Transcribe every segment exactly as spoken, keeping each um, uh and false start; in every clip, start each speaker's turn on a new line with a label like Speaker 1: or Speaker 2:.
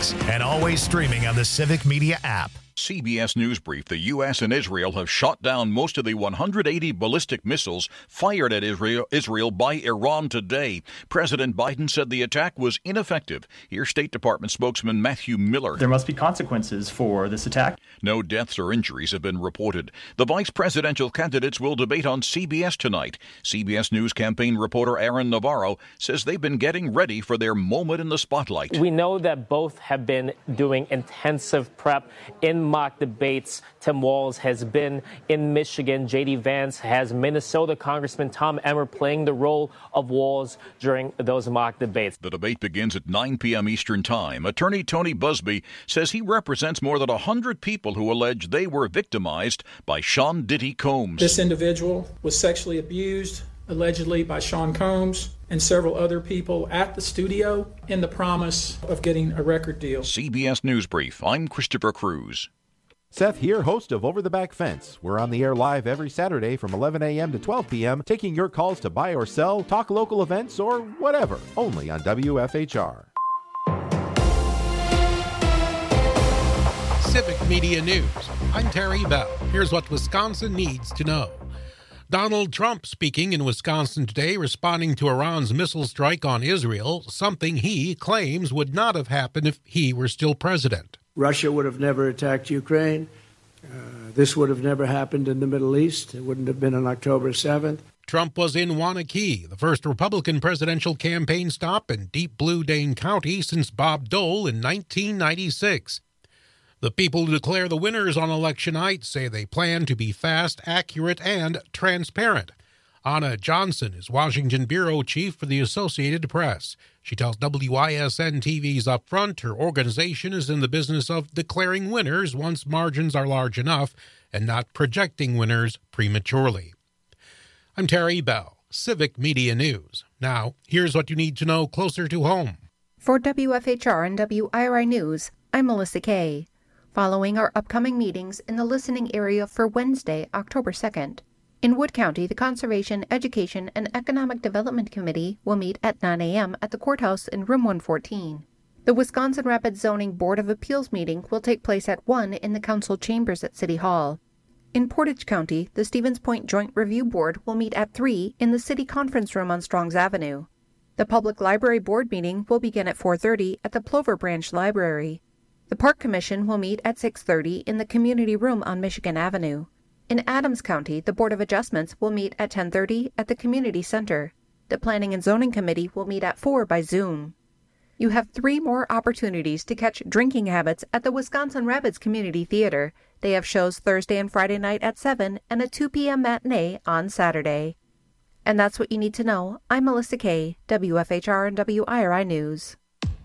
Speaker 1: six, and always streaming on the Civic Media app.
Speaker 2: C B S News Brief. The U S and Israel have shot down most of the one hundred eighty ballistic missiles fired at Israel, Israel by Iran today. President Biden said the attack was ineffective. Here's State Department spokesman Matthew Miller.
Speaker 3: There must be consequences for this attack.
Speaker 2: No deaths or injuries have been reported. The vice presidential candidates will debate on C B S tonight. C B S News campaign reporter Aaron Navarro says they've been getting ready for their moment in the spotlight.
Speaker 4: We know that both have been doing intensive prep in mock debates. Tim Walz has been in Michigan. J D. Vance has Minnesota. Congressman Tom Emmer playing the role of Walz during those mock debates.
Speaker 2: The debate begins at nine p.m. Eastern Time. Attorney Tony Busby says he represents more than one hundred people who allege they were victimized by Sean Diddy Combs.
Speaker 5: This individual was sexually abused, allegedly by Sean Combs and several other people at the studio in the promise of getting a record deal.
Speaker 2: C B S News Brief. I'm Christopher Cruz.
Speaker 6: Seth here, host of Over the Back Fence. We're on the air live every Saturday from eleven a.m. to twelve p.m., taking your calls to buy or sell, talk local events, or whatever, only on W F H R.
Speaker 7: Civic Media News. I'm Terry Bell. Here's what Wisconsin needs to know. Donald Trump speaking in Wisconsin today, responding to Iran's missile strike on Israel, something he claims would not have happened if he were still president.
Speaker 8: Russia would have never attacked Ukraine. Uh, this would have never happened in the Middle East. It wouldn't have been on October seventh.
Speaker 7: Trump was in Waunakee, the first Republican presidential campaign stop in deep blue Dane County since Bob Dole in nineteen ninety-six. The people who declare the winners on election night say they plan to be fast, accurate, and transparent. Anna Johnson is Washington bureau chief for the Associated Press. She tells W I S N T V's Upfront her organization is in the business of declaring winners once margins are large enough and not projecting winners prematurely. I'm Terry Bell, Civic Media News. Now, here's what you need to know closer to home.
Speaker 9: For W F H R and W I R I News, I'm Melissa Kay. Following our upcoming meetings in the listening area for Wednesday, October second. In Wood County, the Conservation, Education, and Economic Development Committee will meet at nine a.m. at the courthouse in room one fourteen. The Wisconsin Rapids Zoning Board of Appeals meeting will take place at one in the council chambers at City Hall. In Portage County, the Stevens Point Joint Review Board will meet at three in the City Conference Room on Strongs Avenue. The Public Library Board meeting will begin at four thirty at the Plover Branch Library. The Park Commission will meet at six thirty in the Community Room on Michigan Avenue. In Adams County, the Board of Adjustments will meet at ten thirty at the Community Center. The Planning and Zoning Committee will meet at four by Zoom. You have three more opportunities to catch Drinking Habits at the Wisconsin Rapids Community Theater. They have shows Thursday and Friday night at seven and a two p.m. matinee on Saturday. And that's what you need to know. I'm Melissa Kay, W F H R and W I R I News.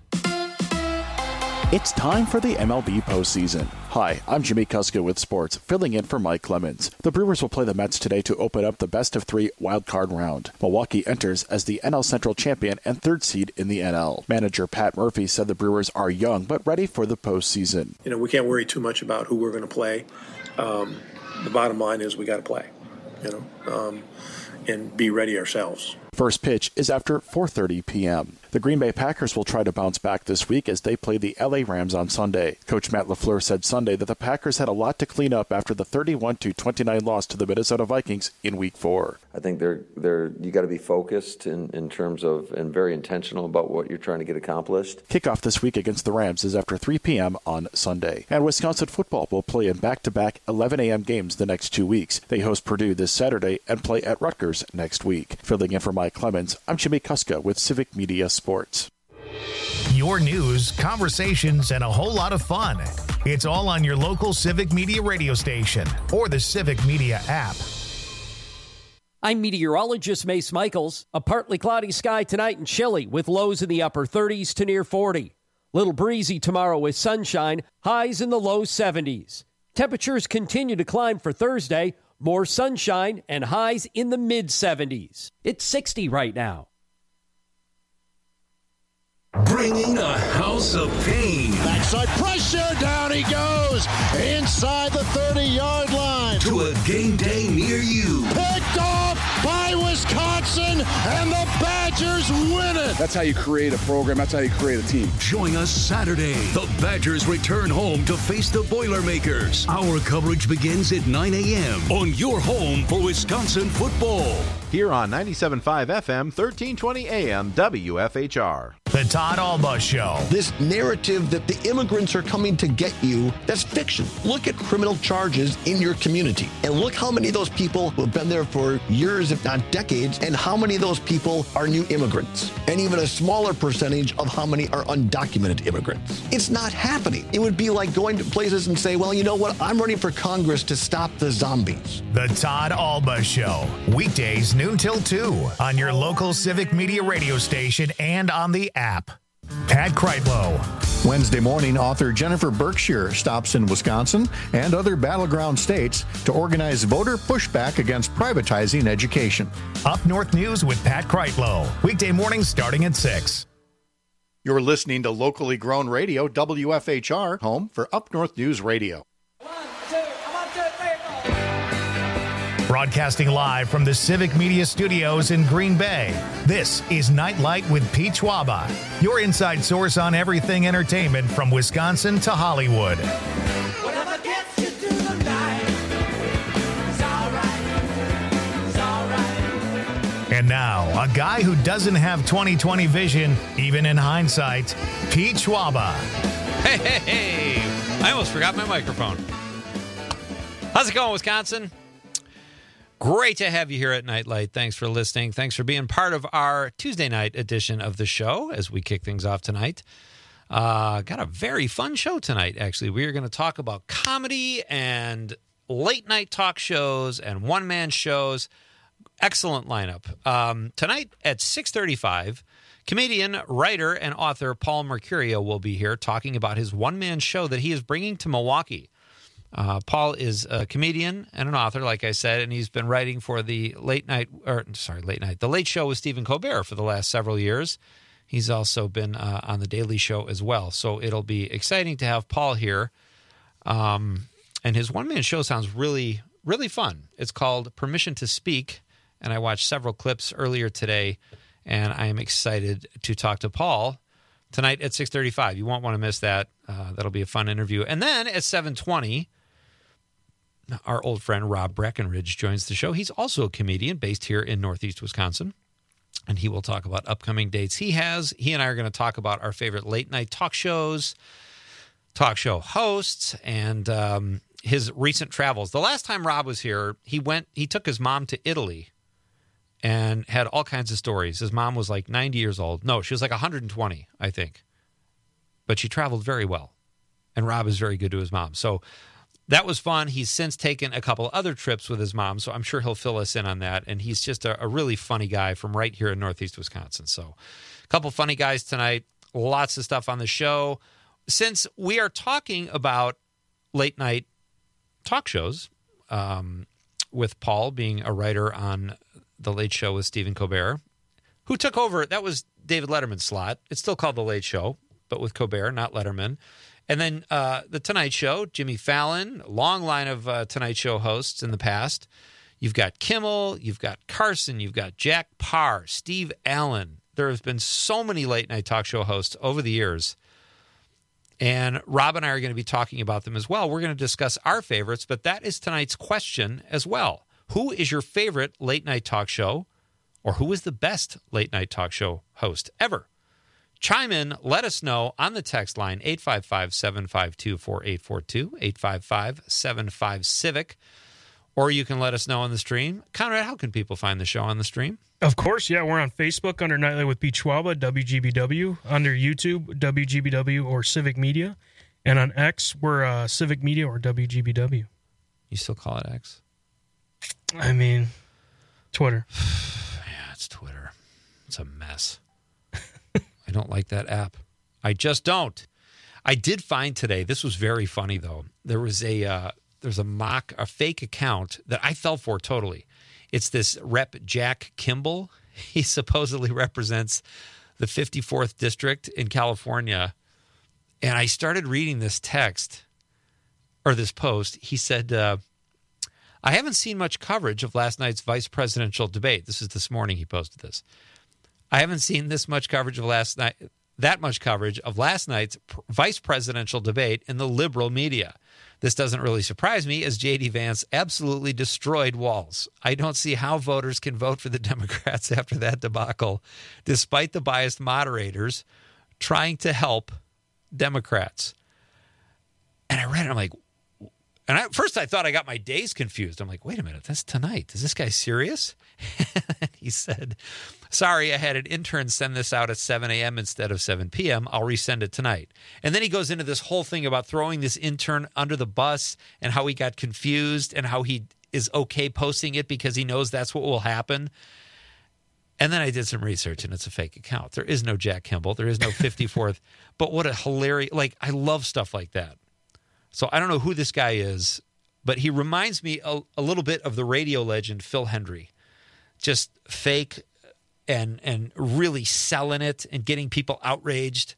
Speaker 10: It's time for the M L B postseason. Hi, I'm Jimmy Kuska with sports, filling in for Mike Clemens. The Brewers will play the Mets today to open up the best of three wildcard round. Milwaukee enters as the N L Central champion and third seed in the N L. Manager Pat Murphy said the Brewers are young but ready for the postseason.
Speaker 11: You know, we can't worry too much about who we're going to play. Um, the bottom line is we got to play, you know, um, and be ready ourselves.
Speaker 10: First pitch is after four thirty p.m. The Green Bay Packers will try to bounce back this week as they play the L A Rams on Sunday. Coach Matt LaFleur said Sunday that the Packers had a lot to clean up after the thirty-one to twenty-nine loss to the Minnesota Vikings in Week four.
Speaker 12: I think they're they're you got to be focused in, in terms of and very intentional about what you're trying to get accomplished.
Speaker 10: Kickoff this week against the Rams is after three p.m. on Sunday. And Wisconsin football will play in back-to-back eleven a.m. games the next two weeks. They host Purdue this Saturday and play at Rutgers next week. Filling in for Mike Clemens, I'm Jimmy Kuska with Civic Media Sports.
Speaker 1: Your news, conversations, and a whole lot of fun. It's all on your local Civic Media radio station or the Civic Media app.
Speaker 13: I'm meteorologist Mace Michaels. A partly cloudy sky tonight and chilly with lows in the upper thirties to near forty. Little breezy tomorrow with sunshine, highs in the low seventies. Temperatures continue to climb for Thursday, more sunshine and highs in the mid seventies. It's sixty right now.
Speaker 14: Bringing a house of pain.
Speaker 15: Backside pressure, down he goes, inside the thirty-yard line.
Speaker 14: To a game day near you.
Speaker 15: Picked off by Wisconsin, and the Badgers win it.
Speaker 16: That's how you create a program. That's how you create a team.
Speaker 14: Join us Saturday. The Badgers return home to face the Boilermakers. Our coverage begins at nine a.m. on your home for Wisconsin football.
Speaker 6: Here on ninety-seven point five F M, thirteen twenty A M, W F H R.
Speaker 1: The Todd Alba Show.
Speaker 17: This narrative that the immigrants are coming to get you, that's fiction. Look at criminal charges in your community and look how many of those people who have been there for years, if not decades, and how many of those people are new immigrants, and even a smaller percentage of how many are undocumented immigrants. It's not happening. It would be like going to places and say, well, you know what? I'm running for Congress to stop the zombies.
Speaker 1: The Todd Alba Show. Weekdays noon till two on your local Civic Media radio station and on the app. Pat Kreitlow.
Speaker 18: Wednesday morning, author Jennifer Berkshire stops in Wisconsin and other battleground states to organize voter pushback against privatizing education.
Speaker 1: Up North News with Pat Kreitlow. Weekday mornings starting at six.
Speaker 18: You're listening to locally grown radio, W F H R, home for Up North News Radio.
Speaker 1: Broadcasting live from the Civic Media Studios in Green Bay, this is Nightlight with Pete Schwaba, your inside source on everything entertainment from Wisconsin to Hollywood.
Speaker 19: Whatever gets you through the night, it's all right, it's all right.
Speaker 1: And now, a guy who doesn't have twenty twenty vision, even in hindsight, Pete Schwaba.
Speaker 20: Hey, hey, hey, I almost forgot my microphone. How's it going, Wisconsin? Great to have you here at Nightlight. Thanks for listening. Thanks for being part of our Tuesday night edition of the show as we kick things off tonight. Uh, got a very fun show tonight, actually. We are going to talk about comedy and late night talk shows and one-man shows. Excellent lineup. Um, tonight at six thirty-five, comedian, writer, and author Paul Mercurio will be here talking about his one-man show that he is bringing to Milwaukee. Uh, Paul is a comedian and an author, like I said, and he's been writing for the late night, or sorry, late night, the Late Show with Stephen Colbert for the last several years. He's also been uh, on the Daily Show as well. So it'll be exciting to have Paul here. Um, and his one-man show sounds really, really fun. It's called Permission to Speak, and I watched several clips earlier today, and I am excited to talk to Paul tonight at six thirty-five. You won't want to miss that. Uh, that'll be a fun interview. And then at seven twenty, our old friend Rob Breckenridge joins the show. He's also a comedian based here in Northeast Wisconsin, and he will talk about upcoming dates he has. He and I are going to talk about our favorite late-night talk shows, talk show hosts, and um, his recent travels. The last time Rob was here, he went. He took his mom to Italy and had all kinds of stories. His mom was like ninety years old. No, she was like one hundred twenty, I think. But she traveled very well, and Rob is very good to his mom. So that was fun. He's since taken a couple other trips with his mom, so I'm sure he'll fill us in on that. And he's just a, a really funny guy from right here in Northeast Wisconsin. So a couple funny guys tonight, lots of stuff on the show. Since we are talking about late night talk shows, um, with Paul being a writer on The Late Show with Stephen Colbert, who took over, that was David Letterman's slot. It's still called The Late Show, but with Colbert, not Letterman. And then uh, The Tonight Show, Jimmy Fallon, a long line of uh, Tonight Show hosts in the past. You've got Kimmel, you've got Carson, you've got Jack Paar, Steve Allen. There have been so many late-night talk show hosts over the years. And Rob and I are going to be talking about them as well. We're going to discuss our favorites, but that is tonight's question as well. Who is your favorite late-night talk show, or who is the best late-night talk show host ever? Chime in, let us know on the text line, eight five five, seven five two, four eight four two, eight five five, seven five, CIVIC, or you can let us know on the stream. Conrad, how can people find the show on the stream?
Speaker 21: Of course, yeah, we're on Facebook under Nightlight with Pete Schwaba, W G B W, under YouTube, W G B W or Civic Media, and on X, we're uh, Civic Media or W G B W.
Speaker 20: You still call it X?
Speaker 21: I mean, Twitter.
Speaker 20: Yeah, it's Twitter. It's a mess. I don't like that app. I just don't. I did find today, this was very funny though. There was a uh, there's a mock, a fake account that I fell for totally. It's this rep Jack Kimball. He supposedly represents the fifty-fourth District in California, and I started reading this text, or this post. He said, uh, I haven't seen much coverage of last night's vice presidential debate. This is this morning he posted this. I haven't seen this much coverage of last night, that much coverage of last night's pr- vice presidential debate in the liberal media. This doesn't really surprise me, as J D Vance absolutely destroyed Walz. I don't see how voters can vote for the Democrats after that debacle, despite the biased moderators trying to help Democrats. And I read it, I'm like, and at first I thought I got my days confused. I'm like, wait a minute, that's tonight. Is this guy serious? And he said, sorry, I had an intern send this out at seven a.m. instead of seven p.m. I'll resend it tonight. And then he goes into this whole thing about throwing this intern under the bus and how he got confused and how he is okay posting it because he knows that's what will happen. And then I did some research, and it's a fake account. There is no Jack Kimball. There is no fifty-fourth. But what a hilarious, like, I love stuff like that. So I don't know who this guy is, but he reminds me a, a little bit of the radio legend Phil Hendry. Just fake and and really selling it and getting people outraged.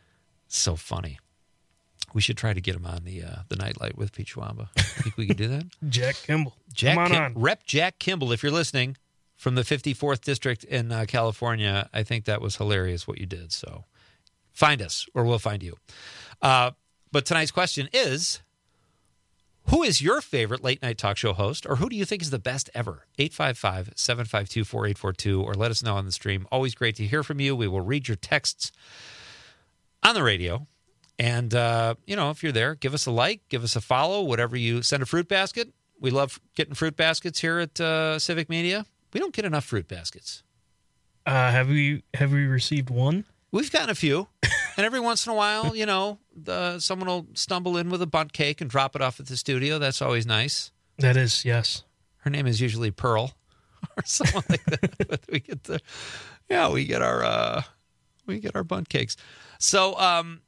Speaker 20: So funny. We should try to get him on the uh, the Nightlight with Pete Schwaba. Think we could do that?
Speaker 21: Jack Kimball.
Speaker 20: Jack
Speaker 21: Come on,
Speaker 20: Kim-
Speaker 21: on.
Speaker 20: Rep Jack Kimball, if you're listening, from the fifty-fourth District in uh, California. I think that was hilarious what you did. So find us, or we'll find you. Uh, but tonight's question is, who is your favorite late night talk show host, or who do you think is the best ever? eight five five, seven five two, four eight four two, or let us know on the stream. Always great to hear from you. We will read your texts on the radio. And, uh, you know, if you're there, give us a like, give us a follow, whatever you send a fruit basket. We love getting fruit baskets here at uh, Civic Media. We don't get enough fruit baskets.
Speaker 21: Uh, have we have we received one?
Speaker 20: We've gotten a few. And every once in a while, you know, the, someone will stumble in with a bundt cake and drop it off at the studio. That's always nice.
Speaker 21: That is, yes.
Speaker 20: Her name is usually Pearl or someone like that. But we get the, yeah, we get our, uh, we get our bundt cakes. So, um,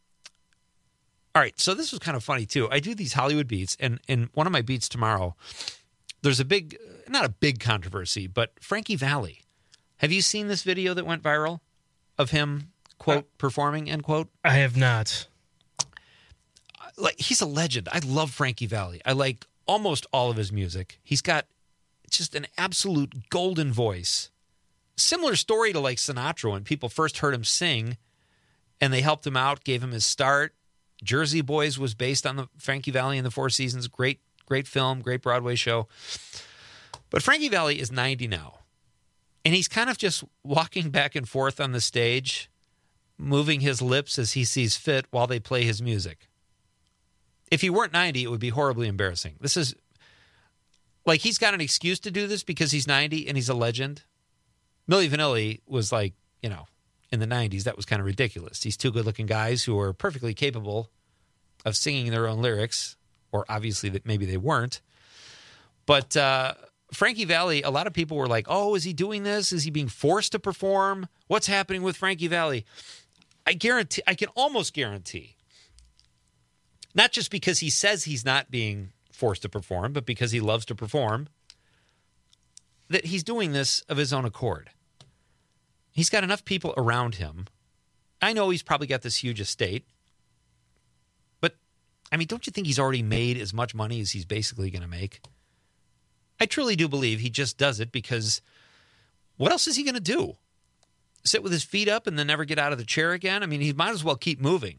Speaker 20: all right. So this was kind of funny too. I do these Hollywood beats, and in one of my beats tomorrow, there's a big, not a big controversy, but Frankie Valli. Have you seen this video that went viral of him, quote, uh, performing, end quote?
Speaker 21: I have not.
Speaker 20: Like, he's a legend. I love Frankie Valli. I like almost all of his music. He's got just an absolute golden voice. Similar story to like Sinatra when people first heard him sing and they helped him out, gave him his start. Jersey Boys was based on the Frankie Valli and the Four Seasons. Great, great film, great Broadway show. But Frankie Valli is ninety now. And he's kind of just walking back and forth on the stage, moving his lips as he sees fit while they play his music. If he weren't ninety, it would be horribly embarrassing. This is, like, he's got an excuse to do this because he's ninety and he's a legend. Milli Vanilli was like, you know, in the nineties, that was kind of ridiculous. These two good-looking guys who were perfectly capable of singing their own lyrics, or obviously that maybe they weren't. But uh, Frankie Valli, a lot of people were like, oh, is he doing this? Is he being forced to perform? What's happening with Frankie Valli? I guarantee, I can almost guarantee, not just because he says he's not being forced to perform, but because he loves to perform, that he's doing this of his own accord. He's got enough people around him. I know he's probably got this huge estate, but, I mean, don't you think he's already made as much money as he's basically going to make? I truly do believe he just does it because what else is he going to do? Sit with his feet up and then never get out of the chair again? I mean, he might as well keep moving.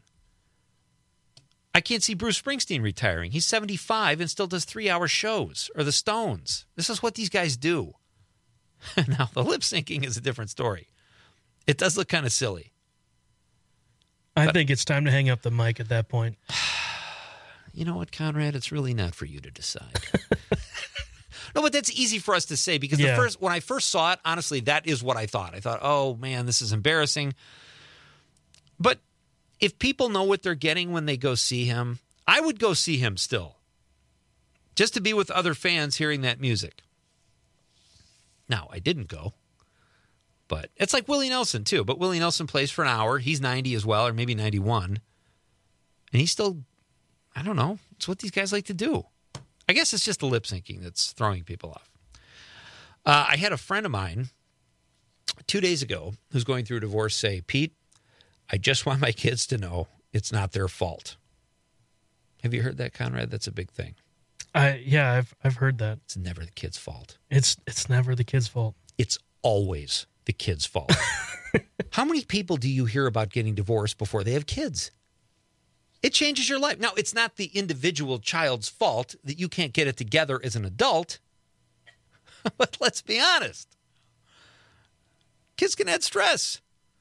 Speaker 20: I can't see Bruce Springsteen retiring. He's seventy-five and still does three-hour shows, or the Stones. This is what these guys do. Now, the lip syncing is a different story. It does look kind of silly.
Speaker 21: I but, think it's time to hang up the mic at that point.
Speaker 20: You know what, Conrad? It's really not for you to decide. No, but that's easy for us to say because
Speaker 21: yeah.
Speaker 20: the first when I first saw it, honestly, that is what I thought. I thought, oh, man, this is embarrassing. But if people know what they're getting when they go see him, I would go see him still. Just to be with other fans hearing that music. Now, I didn't go. But it's like Willie Nelson, too. But Willie Nelson plays for an hour. He's ninety as well, or maybe ninety-one. And he's still, I don't know. It's what these guys like to do. I guess it's just the lip syncing that's throwing people off. Uh, I had a friend of mine two days ago who's going through a divorce say, Pete, I just want my kids to know it's not their fault. Have you heard that, Conrad? That's a big thing.
Speaker 21: I yeah, I've I've heard that.
Speaker 20: It's never the kid's fault.
Speaker 21: It's it's never the kid's fault.
Speaker 20: It's always the kid's fault. How many people do you hear about getting divorced before they have kids? It changes your life. Now, it's not the individual child's fault that you can't get it together as an adult. But let's be honest. Kids can add stress.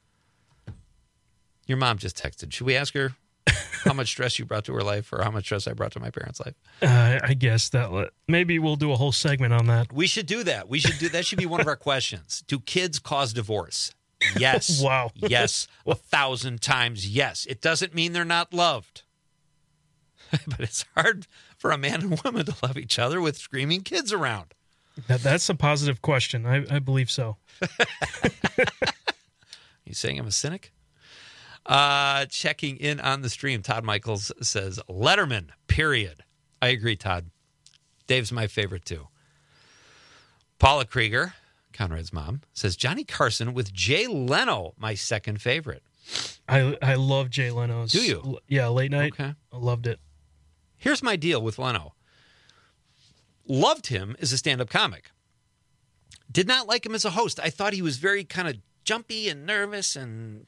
Speaker 20: Your mom just texted. Should we ask her how much stress you brought to her life or how much stress I brought to my parents' life?
Speaker 21: Uh, I guess that maybe we'll do a whole segment on that.
Speaker 20: We should do that. We should do that. Should be one of our questions. Do kids cause divorce? Yes.
Speaker 21: Wow.
Speaker 20: Yes. A thousand times yes. It doesn't mean they're not loved. But it's hard for a man and woman to love each other with screaming kids around.
Speaker 21: That, that's a positive question. I, I believe so.
Speaker 20: You saying I'm a cynic? Uh, checking in on the stream, Todd Michaels says, Letterman, period. I agree, Todd. Dave's my favorite, too. Paula Krieger, Conrad's mom, says, Johnny Carson with Jay Leno, my second favorite.
Speaker 21: I I love Jay Leno's.
Speaker 20: Do you?
Speaker 21: Yeah, late night.
Speaker 20: Okay.
Speaker 21: I loved it.
Speaker 20: Here's my deal with Leno. Loved him as a stand-up comic. Did not like him as a host. I thought he was very kind of jumpy and nervous and...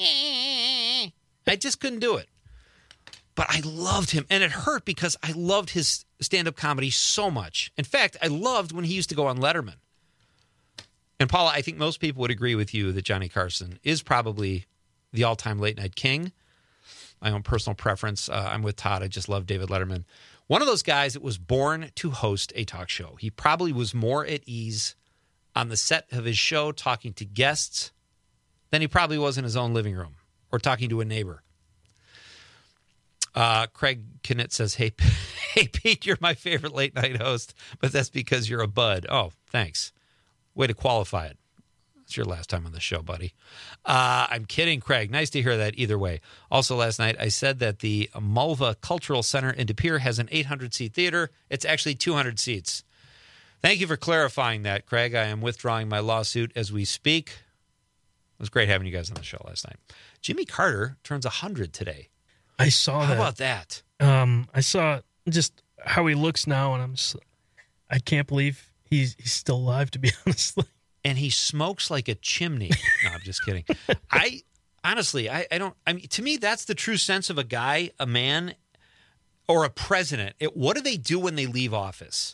Speaker 20: I just couldn't do it. But I loved him. And it hurt because I loved his stand-up comedy so much. In fact, I loved when he used to go on Letterman. And Paula, I think most people would agree with you that Johnny Carson is probably the all-time late-night king. My own personal preference. Uh, I'm with Todd. I just love David Letterman. One of those guys that was born to host a talk show. He probably was more at ease on the set of his show talking to guests than he probably was in his own living room or talking to a neighbor. Uh, Craig Knitt says, hey, hey, Pete, you're my favorite late night host, but that's because you're a bud. Oh, thanks. Way to qualify it. It's your last time on the show, buddy. Uh, I'm kidding, Craig. Nice to hear that either way. Also, last night, I said that the Mulva Cultural Center in De Pere has an eight hundred seat theater. It's actually two hundred seats. Thank you for clarifying that, Craig. I am withdrawing my lawsuit as we speak. It was great having you guys on the show last night. Jimmy Carter turns one hundred today.
Speaker 21: I saw
Speaker 20: How
Speaker 21: that.
Speaker 20: How about that?
Speaker 21: Um, I saw just how he looks now, and I'm just, I can't believe he's he's still alive, to be honest.
Speaker 20: And he smokes like a chimney. No, I'm just kidding. I honestly, I, I don't, I mean, to me, that's the true sense of a guy, a man, or a president. It, what do they do when they leave office?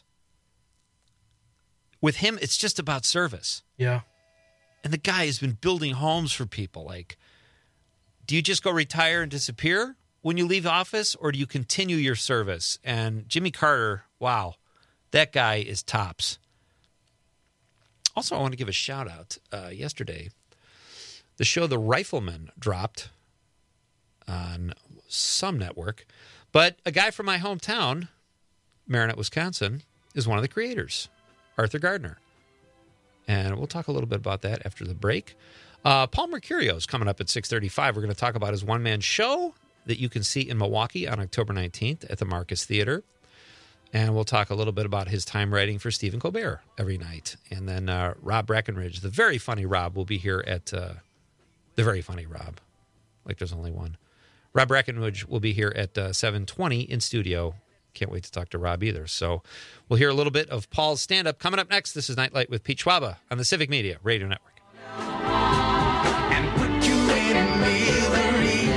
Speaker 20: With him, it's just about service.
Speaker 21: Yeah.
Speaker 20: And the guy has been building homes for people. Like, do you just go retire and disappear when you leave office, or do you continue your service? And Jimmy Carter, wow, that guy is tops. Also, I want to give a shout out. Uh, yesterday, the show The Rifleman dropped on some network, but a guy from my hometown, Marinette, Wisconsin, is one of the creators, Arthur Gardner. And we'll talk a little bit about that after the break. Uh, Paul Mercurio is coming up at six thirty-five. We're going to talk about his one-man show that you can see in Milwaukee on October nineteenth at the Marcus Theater. And we'll talk a little bit about his time writing for Stephen Colbert every night. And then uh, Rob Breckenridge, the very funny Rob, will be here at uh, the very funny Rob. Like there's only one. Rob Breckenridge will be here at uh, seven twenty in studio. Can't wait to talk to Rob either. So we'll hear a little bit of Paul's stand-up coming up next. This is Nightlight with Pete Schwaba on the Civic Media Radio Network.
Speaker 19: And put you in misery.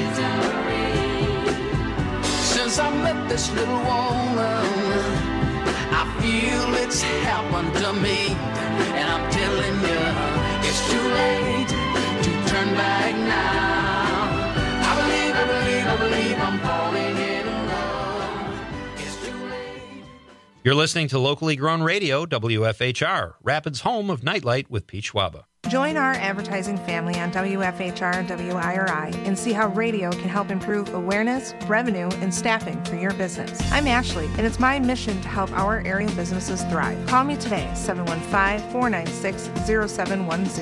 Speaker 19: Since I met this little woman, I feel it's happened to me. And I'm telling you, it's too late to turn back now. I believe, I believe, I believe I'm falling in love. It's too late.
Speaker 20: You're listening to locally grown radio, W F H R, Rapids' home of Nightlight with Pete Schwaba.
Speaker 3: Join our advertising family on W F H R and W I R I and see how radio can help improve awareness, revenue, and staffing for your business. I'm Ashley, and it's my mission to help our area businesses thrive. Call me today, seven one five, four nine six, zero seven one zero.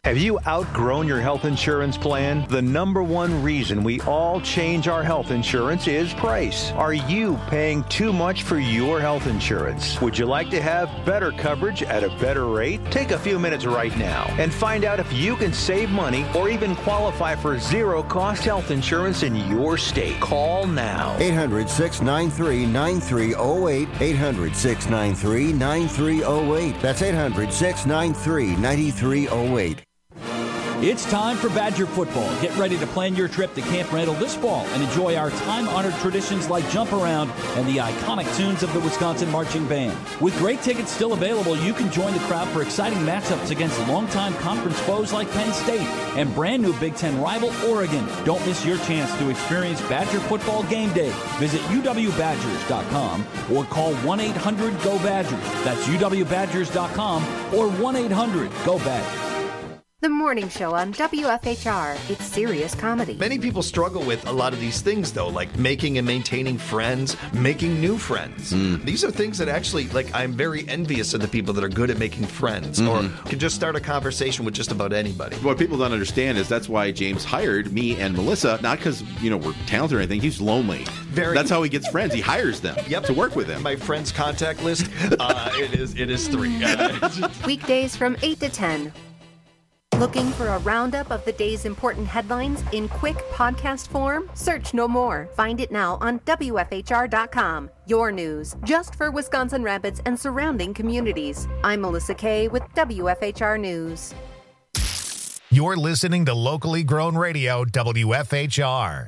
Speaker 4: Have you outgrown your health insurance plan? The number one reason we all change our health insurance is price. Are you paying too much for your health insurance? Would you like to have better coverage at a better rate? Take a few minutes right now and find out if you can save money or even qualify for zero-cost health insurance in your state. Call now.
Speaker 22: eight hundred, six nine three, nine three zero eight. eight hundred, six nine three, nine three zero eight. That's eight hundred, six nine three, nine three zero eight.
Speaker 23: It's time for Badger football. Get ready to plan your trip to Camp Randall this fall and enjoy our time-honored traditions like Jump Around and the iconic tunes of the Wisconsin Marching Band. With great tickets still available, you can join the crowd for exciting matchups against longtime conference foes like Penn State and brand new Big Ten rival Oregon. Don't miss your chance to experience Badger football game day. Visit U W Badgers dot com or call one eight hundred go Badgers. That's U W Badgers dot com or one eight hundred go Badgers.
Speaker 9: The morning show on W F H R. It's serious comedy.
Speaker 24: Many people struggle with a lot of these things, though, like making and maintaining friends, making new friends. Mm. These are things that actually, like, I'm very envious of the people that are good at making friends mm-hmm. or can just start a conversation with just about anybody.
Speaker 6: What people don't understand is that's why James hired me and Melissa, not because, you know, we're talented or anything. He's lonely. Very. That's how he gets friends. He hires them yep. to work with him.
Speaker 24: My friends' contact list, uh, it is it is three.
Speaker 9: Weekdays from eight to ten. Looking for a roundup of the day's important headlines in quick podcast form? Search no more. Find it now on W F H R dot com. Your news, just for Wisconsin Rapids and surrounding communities. I'm Melissa Kay with W F H R News.
Speaker 1: You're listening to locally grown radio, W F H R.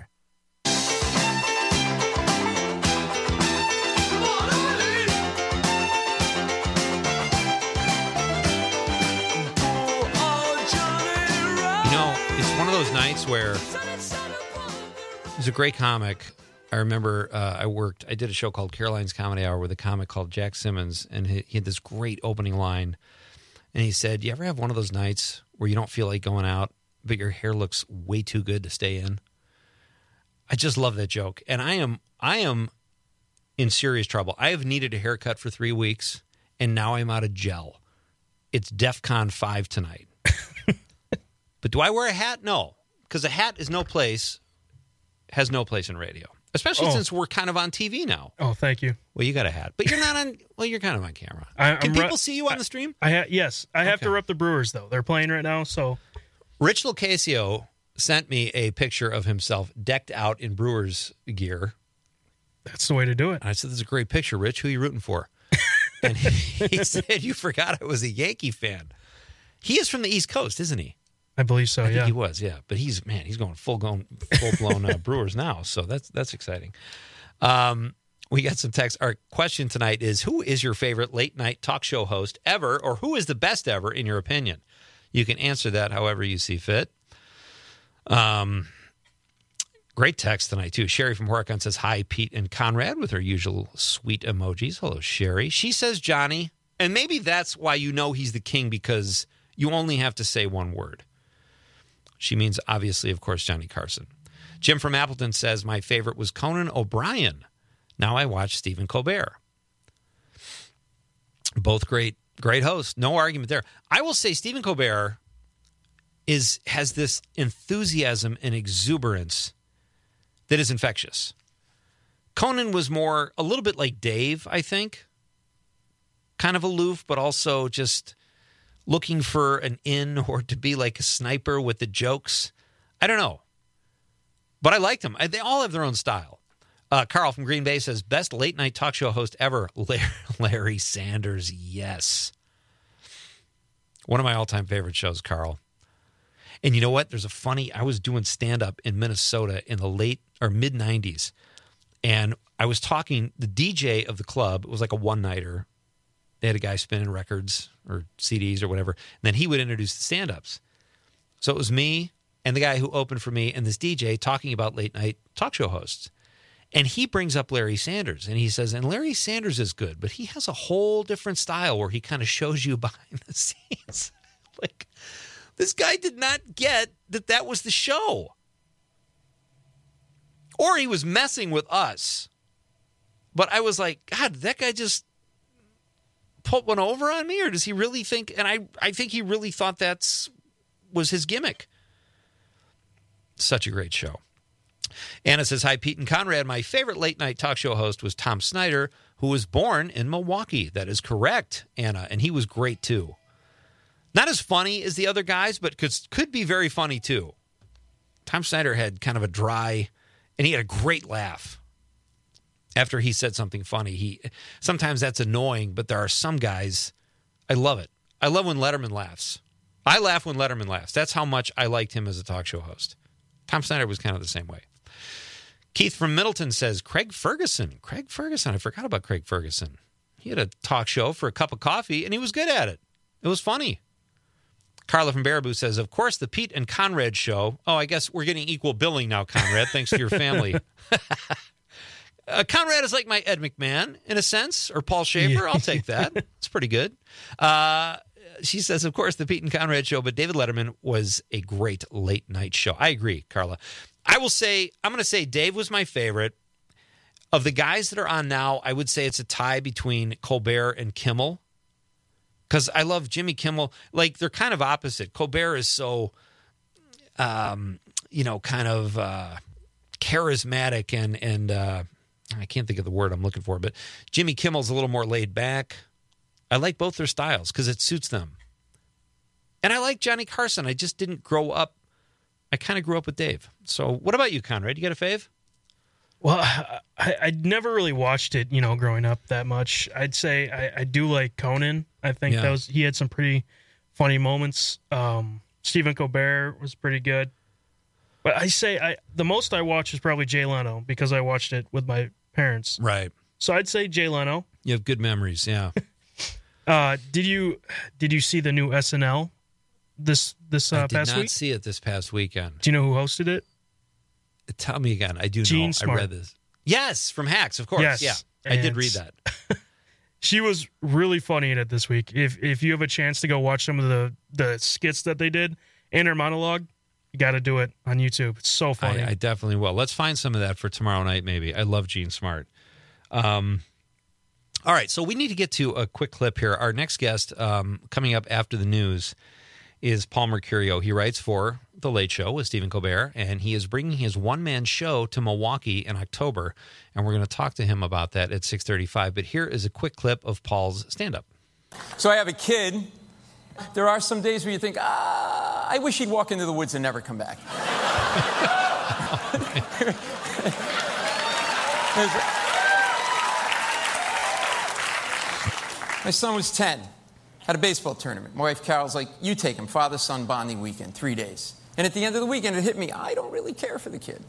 Speaker 20: One of those nights where there's a great comic. I remember uh, I worked, I did a show called Caroline's Comedy Hour with a comic called Jack Simmons, and he, he had this great opening line. And he said, you ever have one of those nights where you don't feel like going out, but your hair looks way too good to stay in? I just love that joke. And I am, I am in serious trouble. I have needed a haircut for three weeks, and now I'm out of gel. It's DEFCON five tonight. But do I wear a hat? No, because a hat is no place, has no place in radio, especially oh. since we're kind of on T V now.
Speaker 21: Oh, thank you.
Speaker 20: Well, you got a hat, but you're not on. Well, you're kind of on camera.
Speaker 21: I,
Speaker 20: Can
Speaker 21: I'm
Speaker 20: people
Speaker 21: re-
Speaker 20: see you on the stream?
Speaker 21: I ha- yes, I have
Speaker 20: okay.
Speaker 21: to rep the Brewers though. They're playing right now, so.
Speaker 20: Rich Locasio sent me a picture of himself decked out in Brewers gear.
Speaker 21: That's the way to do it.
Speaker 20: And I said, "This is a great picture, Rich. Who are you rooting for?" And he, he said, "You forgot I was a Yankee fan." He is from the East Coast, isn't he?
Speaker 21: I believe so,
Speaker 20: I think
Speaker 21: yeah.
Speaker 20: he was, yeah. But he's, man, he's going full-blown full-blown uh, Brewers now, so that's that's exciting. Um, we got some text. Our question tonight is, who is your favorite late-night talk show host ever, or who is the best ever, in your opinion? You can answer that however you see fit. Um, great text tonight, too. Sherry from Horicon says, hi, Pete and Conrad, with her usual sweet emojis. Hello, Sherry. She says Johnny, and maybe that's why you know he's the king, because you only have to say one word. She means, obviously, of course, Johnny Carson. Jim from Appleton says, my favorite was Conan O'Brien. Now I watch Stephen Colbert. Both great, great hosts. No argument there. I will say Stephen Colbert is has this enthusiasm and exuberance that is infectious. Conan was more, a little bit like Dave, I think. Kind of aloof, but also just looking for an in or to be like a sniper with the jokes. I don't know. But I liked them. I, they all have their own style. Uh, Carl from Green Bay says, best late-night talk show host ever, Larry, Larry Sanders. Yes. One of my all-time favorite shows, Carl. And you know what? There's a funny, I was doing stand-up in Minnesota in the late or mid-nineties. And I was talking, the D J of the club, it was like a one-nighter. They had a guy spinning records or C Ds or whatever. And then he would introduce the stand-ups. So it was me and the guy who opened for me and this D J talking about late-night talk show hosts. And he brings up Larry Sanders. And he says, and Larry Sanders is good, but he has a whole different style where he kind of shows you behind the scenes. Like, this guy did not get that that was the show. Or he was messing with us. But I was like, God, did that guy just put one over on me, or does he really think, and I, I think he really thought that's was his gimmick. Such a great show. Anna says, hi, Pete and Conrad. My favorite late-night talk show host was Tom Snyder, who was born in Milwaukee. That is correct, Anna, and he was great, too. Not as funny as the other guys, but could, could be very funny, too. Tom Snyder had kind of a dry, and he had a great laugh. After he said something funny, he sometimes that's annoying, but there are some guys, I love it. I love when Letterman laughs. I laugh when Letterman laughs. That's how much I liked him as a talk show host. Tom Snyder was kind of the same way. Keith from Middleton says, Craig Ferguson. Craig Ferguson. I forgot about Craig Ferguson. He had a talk show for a cup of coffee, and he was good at it. It was funny. Carla from Baraboo says, of course, the Pete and Conrad show. Oh, I guess we're getting equal billing now, Conrad, thanks to your family. uh, Conrad is like my Ed McMahon, in a sense, or Paul Schaefer. Yeah. I'll take that. It's pretty good. Uh, she says, of course, the Pete and Conrad show, but David Letterman was a great late-night show. I agree, Carla. I will say, I'm going to say Dave was my favorite. Of the guys that are on now, I would say it's a tie between Colbert and Kimmel. Because I love Jimmy Kimmel. Like, they're kind of opposite. Colbert is so, um, you know, kind of uh, charismatic and, and uh, I can't think of the word I'm looking for, but Jimmy Kimmel's a little more laid back. I like both their styles because it suits them. And I like Johnny Carson. I just didn't grow up. I kind of grew up with Dave. So what about you, Conrad? You got a fave?
Speaker 21: Well, I, I never really watched it, you know, growing up that much. I'd say I, I do like Conan. I think
Speaker 20: Yeah.
Speaker 21: that was he had some pretty funny moments. Um, Stephen Colbert was pretty good. But I say I the most I watched is probably Jay Leno because I watched it with my parents.
Speaker 20: Right.
Speaker 21: So I'd say Jay Leno.
Speaker 20: You have good memories, yeah.
Speaker 21: Uh, did you did you see the new S N L this this uh,
Speaker 20: I did
Speaker 21: past
Speaker 20: not
Speaker 21: week?
Speaker 20: see it this past weekend.
Speaker 21: Do you know who hosted it?
Speaker 20: Tell me again. I do
Speaker 21: Gene
Speaker 20: know.
Speaker 21: Smart.
Speaker 20: I read this. Yes, from Hacks, of course.
Speaker 21: Yes,
Speaker 20: Yeah, I did
Speaker 21: and-
Speaker 20: read that.
Speaker 21: She was really funny in it this week. If if you have a chance to go watch some of the, the skits that they did and her monologue, you got to do it on YouTube. It's so funny.
Speaker 20: I, I definitely will. Let's find some of that for tomorrow night, maybe. I love Gene Smart. Um, all right, so we need to get to a quick clip here. Our next guest um, coming up after the news is Paul Mercurio. He writes for The Late Show with Stephen Colbert, and he is bringing his one-man show to Milwaukee in October, and we're going to talk to him about that at six thirty-five. But here is a quick clip of Paul's stand-up.
Speaker 2: So I have a kid. There are some days where you think, ah, I wish he'd walk into the woods and never come back. My son was ten, at a baseball tournament. My wife Carol's like, you take him, father-son bonding weekend, three days. And at the end of the weekend, it hit me, I don't really care for the kid.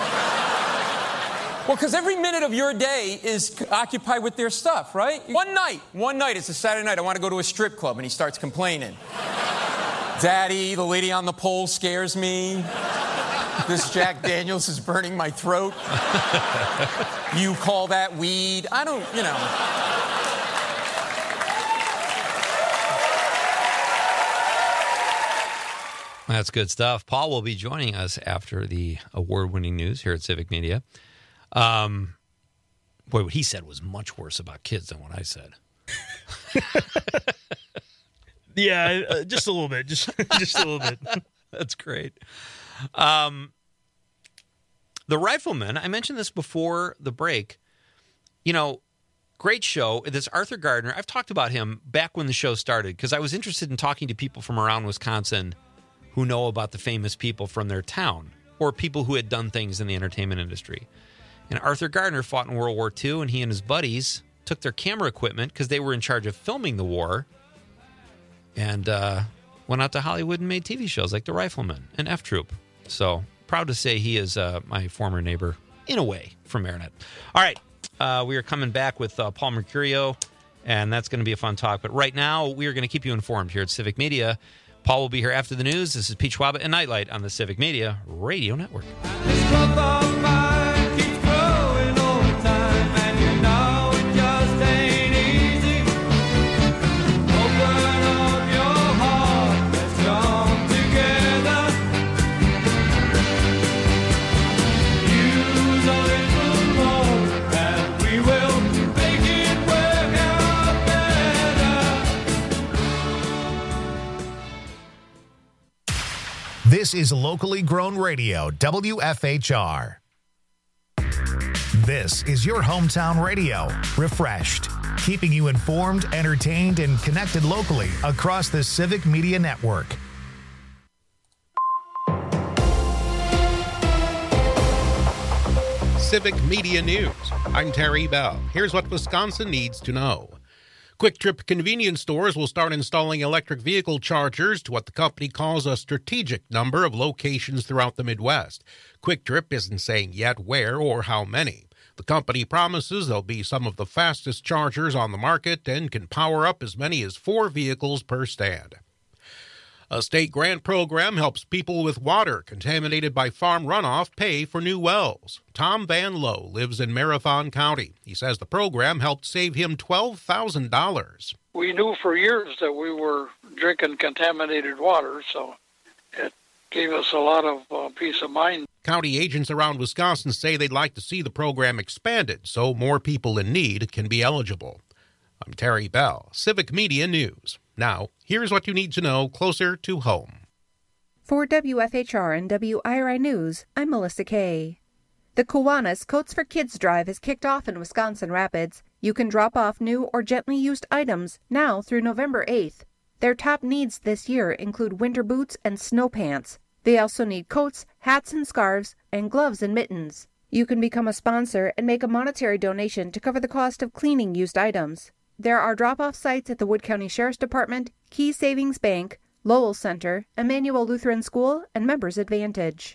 Speaker 2: Well, because every minute of your day is occupied with their stuff, right? One night, one night, it's a Saturday night, I want to go to a strip club, and he starts complaining. Daddy, the lady on the pole scares me. This Jack Daniels is burning my throat. You call that weed? I don't, you know.
Speaker 20: That's good stuff. Paul will be joining us after the award-winning news here at Civic Media. Um, boy, what he said was much worse about kids than what I said.
Speaker 21: Yeah, uh, just a little bit. Just just a little bit.
Speaker 20: That's great. Um, the Rifleman, I mentioned this before the break. You know, great show. This Arthur Gardner, I've talked about him back when the show started because I was interested in talking to people from around Wisconsin who know about the famous people from their town or people who had done things in the entertainment industry. And Arthur Gardner fought in World War Two, and he and his buddies took their camera equipment because they were in charge of filming the war and uh, went out to Hollywood and made T V shows like The Rifleman and F Troop. So proud to say he is uh, my former neighbor, in a way, from Marinette. All right, uh, we are coming back with uh, Paul Mercurio, and that's going to be a fun talk. But right now, we are going to keep you informed here at Civic Media. Paul will be here after the news. This is Pete Schwab and Nightlight on the Civic Media Radio Network.
Speaker 1: This is locally grown radio, W F H R. This is your hometown radio, refreshed, keeping you informed, entertained, and connected locally across the Civic Media Network.
Speaker 5: Civic Media News. I'm Terry Bell. Here's what Wisconsin needs to know. Quick Trip convenience stores will start installing electric vehicle chargers to what the company calls a strategic number of locations throughout the Midwest. Quick Trip isn't saying yet where or how many. The company promises there'll be some of the fastest chargers on the market and can power up as many as four vehicles per stand. A state grant program helps people with water contaminated by farm runoff pay for new wells. Tom Van Lowe lives in Marathon County. He says the program helped save him twelve thousand dollars.
Speaker 7: We knew for years that we were drinking contaminated water, so it gave us a lot of uh, peace of mind.
Speaker 5: County agents around Wisconsin say they'd like to see the program expanded so more people in need can be eligible. I'm Terry Bell, Civic Media News. Now, here's what you need to know closer to home.
Speaker 9: For W F H R and W I R I News, I'm Melissa Kay. The Kiwanis Coats for Kids Drive has kicked off in Wisconsin Rapids. You can drop off new or gently used items now through November eighth. Their top needs this year include winter boots and snow pants. They also need coats, hats and scarves, and gloves and mittens. You can become a sponsor and make a monetary donation to cover the cost of cleaning used items. There are drop-off sites at the Wood County Sheriff's Department, Key Savings Bank, Lowell Center, Emmanuel Lutheran School, and Members Advantage.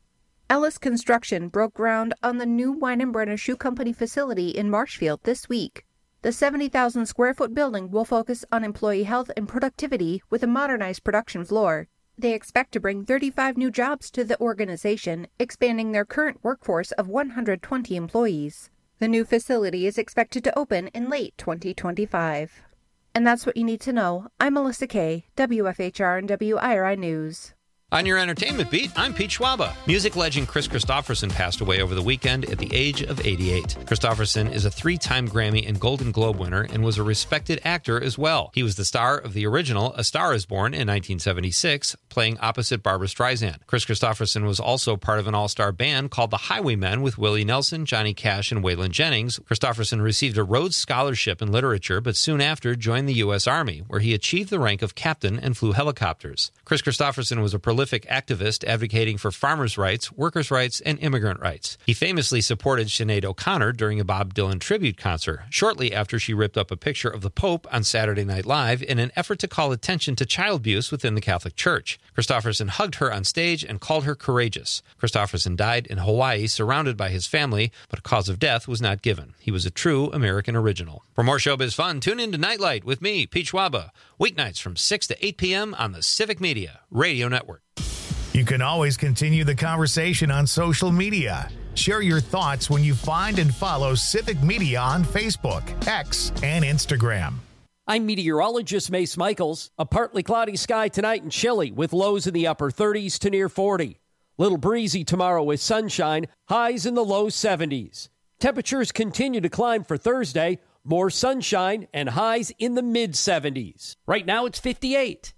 Speaker 9: Ellis Construction broke ground on the new Weinenbrenner Shoe Company facility in Marshfield this week. The seventy thousand square foot building will focus on employee health and productivity with a modernized production floor. They expect to bring thirty-five new jobs to the organization, expanding their current workforce of one hundred twenty employees. The new facility is expected to open in late twenty twenty-five. And that's what you need to know. I'm Melissa Kay, W F H R and W I R I News.
Speaker 20: On your entertainment beat, I'm Pete Schwaba. Music legend Chris Christopherson passed away over the weekend at the age of eighty-eight. Christopherson is a three-time Grammy and Golden Globe winner and was a respected actor as well. He was the star of the original A Star is Born in nineteen seventy-six, playing opposite Barbra Streisand. Chris Christopherson was also part of an all-star band called the Highwaymen with Willie Nelson, Johnny Cash, and Waylon Jennings. Christopherson received a Rhodes Scholarship in Literature, but soon after joined the U S Army, where he achieved the rank of captain and flew helicopters. Chris Christopherson was a prolific activist advocating for farmers' rights, workers' rights, and immigrant rights. He famously supported Sinead O'Connor during a Bob Dylan tribute concert, shortly after she ripped up a picture of the Pope on Saturday Night Live in an effort to call attention to child abuse within the Catholic Church. Christopherson hugged her on stage and called her courageous. Christopherson died in Hawaii surrounded by his family, but a cause of death was not given. He was a true American original. For more showbiz fun, tune in to Nightlight with me, Pete Schwaba, weeknights from six to eight p.m. on the Civic Media Radio Network.
Speaker 1: You can always continue the conversation on social media. Share your thoughts when you find and follow Civic Media on Facebook, X, and Instagram.
Speaker 13: I'm meteorologist Mace Michaels. A partly cloudy sky tonight and chilly with lows in the upper thirties to near forty. Little breezy tomorrow with sunshine, highs in the low seventies. Temperatures continue to climb for Thursday, more sunshine and highs in the mid seventies. Right now it's fifty-eight.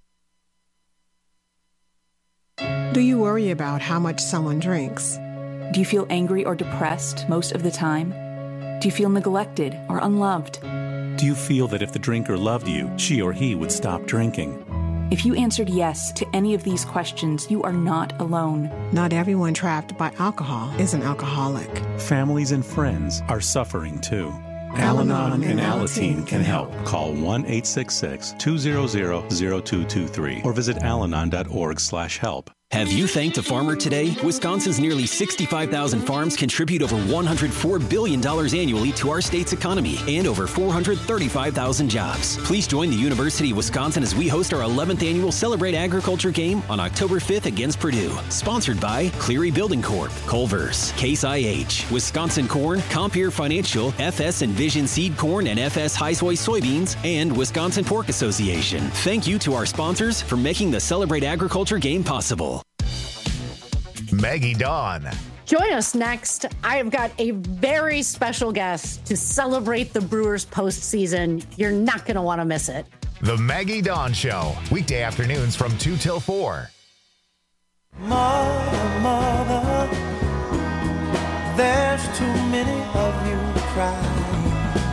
Speaker 8: Do you worry about how much someone drinks?
Speaker 11: Do you feel angry or depressed most of the time? Do you feel neglected or unloved?
Speaker 25: Do you feel that if the drinker loved you, she or he would stop drinking?
Speaker 11: If you answered yes to any of these questions, you are not alone.
Speaker 8: Not everyone trapped by alcohol is an alcoholic.
Speaker 25: Families and friends are suffering too. Al-Anon and Alateen can help. Call one eight six six, two zero zero, zero two two three or visit alanon dot org slash help.
Speaker 26: Have you thanked a farmer today? Wisconsin's nearly sixty-five thousand farms contribute over one hundred four billion dollars annually to our state's economy and over four hundred thirty-five thousand jobs. Please join the University of Wisconsin as we host our eleventh annual Celebrate Agriculture game on October fifth against Purdue. Sponsored by Cleary Building Corp, Culver's, Case I H, Wisconsin Corn, Compeer Financial, F S Envision Seed Corn and F S High Soy Soybeans, and Wisconsin Pork Association. Thank you to our sponsors for making the Celebrate Agriculture game possible.
Speaker 1: Maggie Dawn.
Speaker 27: Join us next. I have got a very special guest to celebrate the Brewers postseason. You're not going to want to miss it.
Speaker 1: The Maggie Dawn Show, weekday afternoons from two till four.
Speaker 10: Mother, mother, there's too many of you crying.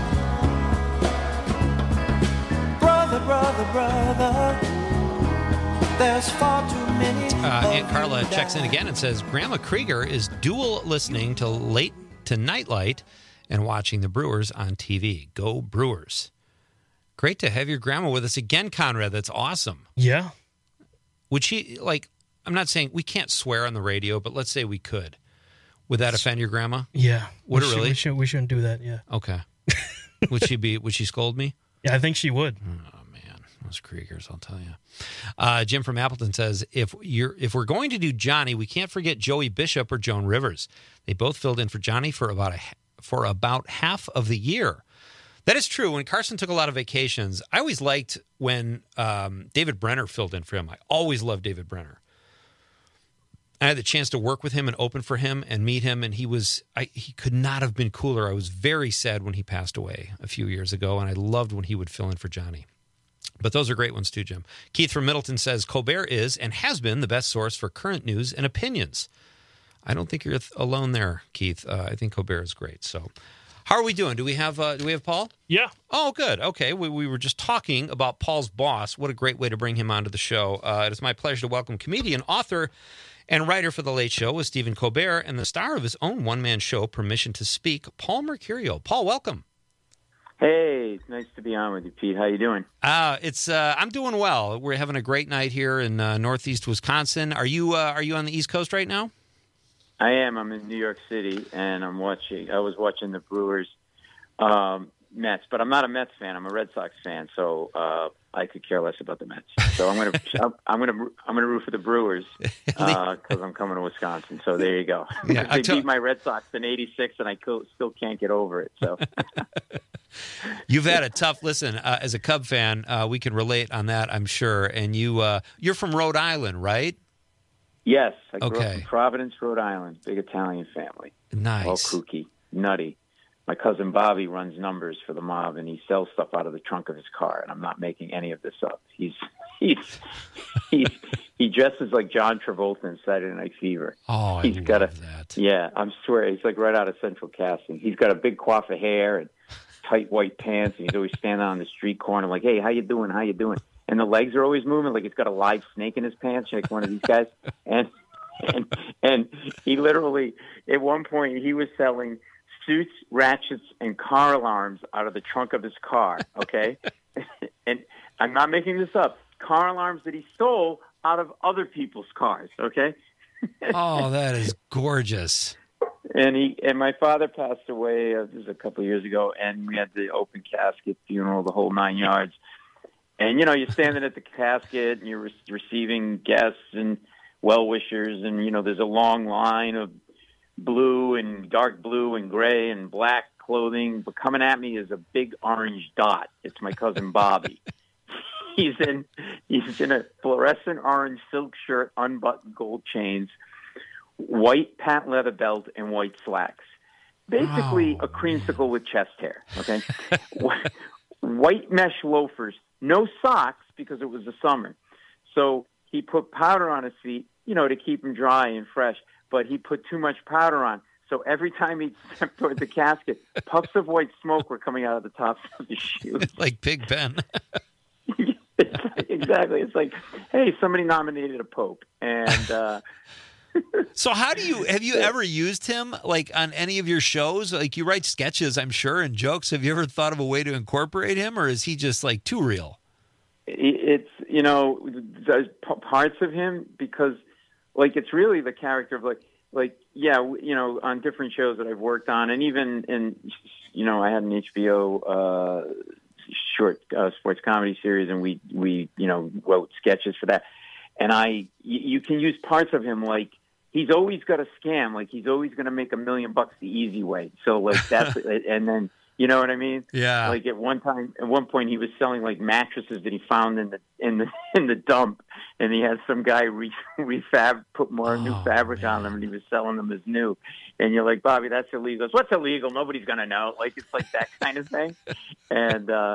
Speaker 10: Brother, brother, brother, there's far too many.
Speaker 20: Uh, Aunt Carla checks in again and says, Grandma Krieger is dual listening to late to Nightlight and watching the Brewers on T V. Go Brewers. Great to have your grandma with us again, Conrad. That's awesome.
Speaker 21: Yeah.
Speaker 20: Would she, like, I'm not saying we can't swear on the radio, but let's say we could. Would that offend your grandma?
Speaker 21: Yeah.
Speaker 20: Would
Speaker 21: we
Speaker 20: it
Speaker 21: should,
Speaker 20: really?
Speaker 21: We, should, we shouldn't do that, yeah.
Speaker 20: Okay. Would she be, would she scold me?
Speaker 21: Yeah, I think she would.
Speaker 20: Oh, man. Those Kriegers, I'll tell you. Uh, Jim from Appleton says, if you're if we're going to do Johnny, we can't forget Joey Bishop or Joan Rivers. They both filled in for Johnny for about a, for about half of the year. That is true. When Carson took a lot of vacations, I always liked when um, David Brenner filled in for him. I always loved David Brenner. I had the chance to work with him and open for him and meet him, and he was I, he could not have been cooler. I was very sad when he passed away a few years ago, and I loved when he would fill in for Johnny. But those are great ones too, Jim. Keith from Middleton says, Colbert is and has been the best source for current news and opinions. I don't think you're alone there, Keith. Uh, I think Colbert is great. So how are we doing? Do we have uh, do we have Paul?
Speaker 21: Yeah.
Speaker 20: Oh, good. Okay. We, we were just talking about Paul's boss. What a great way to bring him onto the show. Uh, it is my pleasure to welcome comedian, author, and writer for The Late Show with Stephen Colbert and the star of his own one-man show, Permission to Speak, Paul Mercurio. Paul, welcome.
Speaker 12: Hey, it's nice to be on with you, Pete. How you doing?
Speaker 20: Uh, it's uh, I'm doing well. We're having a great night here in uh, Northeast Wisconsin. Are you uh, are you on the East Coast right now?
Speaker 12: I am. I'm in New York City, and I'm watching. I was watching the Brewers um, Mets, but I'm not a Mets fan. I'm a Red Sox fan, so uh, I could care less about the Mets. So I'm gonna I'm gonna I'm gonna root for the Brewers because uh, I'm coming to Wisconsin. So there you go.
Speaker 20: Yeah,
Speaker 12: they
Speaker 20: t-
Speaker 12: beat my Red Sox in eighty-six, and I still can't get over it. So.
Speaker 20: You've had a tough listen. Uh, as a Cub fan, uh, we can relate on that, I'm sure. And you, uh, you're from Rhode Island, right?
Speaker 12: Yes, I grew
Speaker 20: okay.
Speaker 12: up in Providence, Rhode Island. Big Italian family.
Speaker 20: Nice.
Speaker 12: All kooky, nutty. My cousin Bobby runs numbers for the mob, and he sells stuff out of the trunk of his car. And I'm not making any of this up. He's he's he's he dresses like John Travolta in Saturday Night Fever.
Speaker 20: Oh, I
Speaker 12: he's
Speaker 20: love
Speaker 12: got a,
Speaker 20: that.
Speaker 12: Yeah, I'm swear he's like right out of Central Casting. He's got a big coif of hair and tight white pants, and he's always standing on the street corner like, hey, how you doing, how you doing? And the legs are always moving like he's got a live snake in his pants, like one of these guys. And and and he literally, at one point, he was selling suits, ratchets, and car alarms out of the trunk of his car, okay? And I'm not making this up. Car alarms that he stole out of other people's cars, okay?
Speaker 20: Oh, that is gorgeous.
Speaker 12: And he and my father passed away uh, this was a couple of years ago, and we had the open casket funeral, the whole nine yards. And you know, you're standing at the casket, and you're re- receiving guests and well wishers, and you know, there's a long line of blue and dark blue and gray and black clothing. But coming at me is a big orange dot. It's my cousin Bobby. he's in he's in a fluorescent orange silk shirt, unbuttoned gold chains, white patent leather belt, and white slacks. Basically, oh, a creamsicle man. with chest hair, okay? White mesh loafers, no socks because it was the summer. So he put powder on his feet, you know, to keep them dry and fresh, but he put too much powder on. So every time he'd step toward the casket, puffs of white smoke were coming out of the tops of his shoes.
Speaker 20: Like Big Ben.
Speaker 12: It's like, exactly. It's like, hey, somebody nominated a pope. And... uh
Speaker 20: So how do you, have you ever used him like on any of your shows? Like you write sketches, I'm sure, and jokes. Have you ever thought of a way to incorporate him, or is he just like too real?
Speaker 12: It's, you know, there's parts of him because like, it's really the character of like, like, yeah, you know, on different shows that I've worked on, and even in, you know, I had an H B O uh, short uh, sports comedy series, and we, we, you know, wrote sketches for that. And I, you can use parts of him like, he's always got a scam. Like he's always going to make a million bucks the easy way. So like that's, and then, you know what I mean?
Speaker 20: Yeah.
Speaker 12: Like at one time, at one point he was selling like mattresses that he found in the, in the, in the dump. And he had some guy re, refab, put more oh, new fabric man. on them, and he was selling them as new. And you're like, Bobby, that's illegal. What's illegal? Nobody's going to know. Like, it's like that kind of thing. And, uh,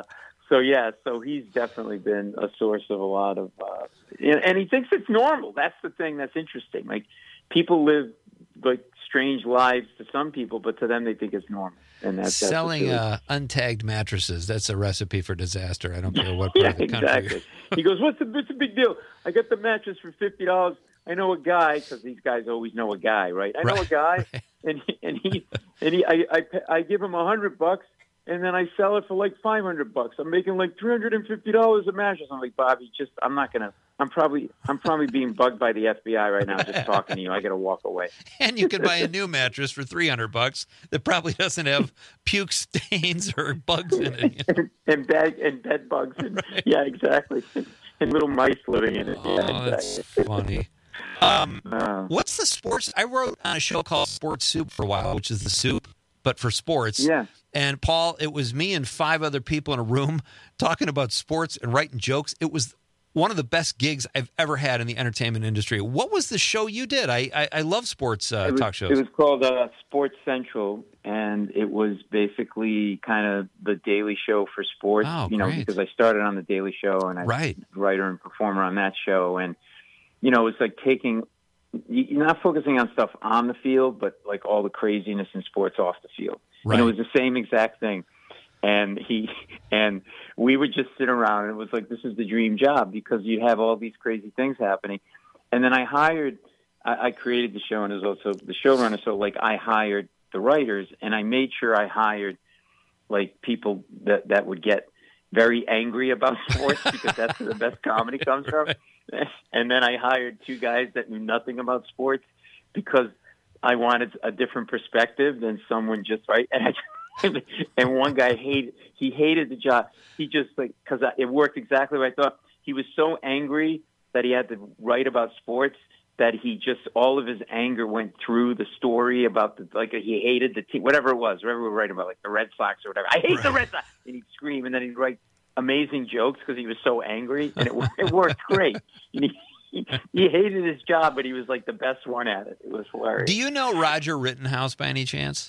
Speaker 12: so yeah, so he's definitely been a source of a lot of, uh, and, and he thinks it's normal. That's the thing that's interesting. Like, people live like strange lives to some people, but to them they think it's normal. And that's
Speaker 20: selling
Speaker 12: that's
Speaker 20: uh, untagged mattresses. That's a recipe for disaster. I don't care what part
Speaker 12: yeah,
Speaker 20: of the country.
Speaker 12: exactly. He goes, "What's the what's the big deal? I got the mattress for fifty dollars. I know a guy, because these guys always know a guy, right? I know
Speaker 20: Right,
Speaker 12: a guy, and he, and he and he I I, I give him a hundred bucks." And then I sell it for like five hundred bucks. I'm making like three hundred fifty dollars a mattress. I'm like, Bobby, just, I'm not going to, I'm probably, I'm probably being bugged by the F B I right now just talking to you. I got to walk away.
Speaker 20: And you can buy a new mattress for three hundred bucks that probably doesn't have puke stains or bugs in it. You know?
Speaker 12: and bed, and bed bugs. And, right. Yeah, exactly. And little mice living in it.
Speaker 20: Oh,
Speaker 12: yeah,
Speaker 20: that's
Speaker 12: exactly.
Speaker 20: funny. Um,
Speaker 12: uh,
Speaker 20: what's the sports? I wrote on a show called Sports Soup for a while, which is the soup, but for sports.
Speaker 12: Yeah.
Speaker 20: And, Paul, it was me and five other people in a room talking about sports and writing jokes. It was one of the best gigs I've ever had in the entertainment industry. What was the show you did? I I, I love sports uh,
Speaker 12: was,
Speaker 20: talk shows.
Speaker 12: It was called uh, Sports Central, and it was basically kind of the Daily Show for sports.
Speaker 20: Oh,
Speaker 12: you know,
Speaker 20: great.
Speaker 12: because I started on the Daily Show, and I
Speaker 20: right.
Speaker 12: was a writer and performer on that show. And, you know, it's like taking – you're not focusing on stuff on the field, but like all the craziness in sports off the field.
Speaker 20: Right.
Speaker 12: And it was the same exact thing. And he and we would just sit around, and it was like, this is the dream job, because you have all these crazy things happening. And then I hired, I, I created the show, and was also the showrunner. So like I hired the writers, and I made sure I hired like people that, that would get very angry about sports, because that's where the best comedy comes from. Right. And then I hired two guys that knew nothing about sports, because I wanted a different perspective than someone just right. And, I, and one guy hated, he hated the job. He just like, cause I, it worked exactly what I thought. He was so angry that he had to write about sports that he just, all of his anger went through the story about the, like he hated the team, whatever it was, whatever we were writing about, like the Red Sox or whatever. I hate right. the Red Sox. And he'd scream, and then he'd write amazing jokes because he was so angry, and it, it worked great. And he, He, he hated his job, but he was like the best one at it. It was hilarious.
Speaker 20: Do you know Roger Rittenhouse by any chance?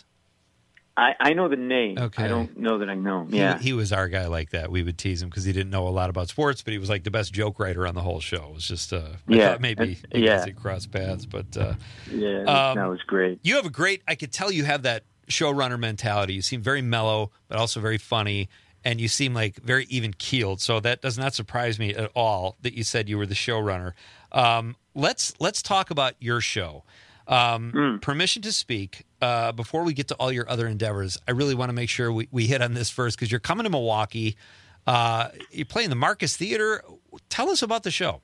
Speaker 12: I, I know the name.
Speaker 20: Okay.
Speaker 12: I don't know that I know him.
Speaker 20: He,
Speaker 12: Yeah.
Speaker 20: he was our guy like that. We would tease him because he didn't know a lot about sports, but he was like the best joke writer on the whole show. It was just, uh, I
Speaker 12: yeah.
Speaker 20: thought maybe, maybe
Speaker 12: yeah.
Speaker 20: they crossed paths, but uh,
Speaker 12: yeah,
Speaker 20: um,
Speaker 12: that was great.
Speaker 20: You have a great, I could tell you have that showrunner mentality. You seem very mellow, but also very funny. And you seem like very even-keeled, so that does not surprise me at all that you said you were the showrunner. Um, let's let's talk about your show. Um,
Speaker 12: mm.
Speaker 20: Permission to Speak. Uh, before we get to all your other endeavors, I really want to make sure we, we hit on this first, because you're coming to Milwaukee. Uh, you're playing the Marcus Theater. Tell us about the show.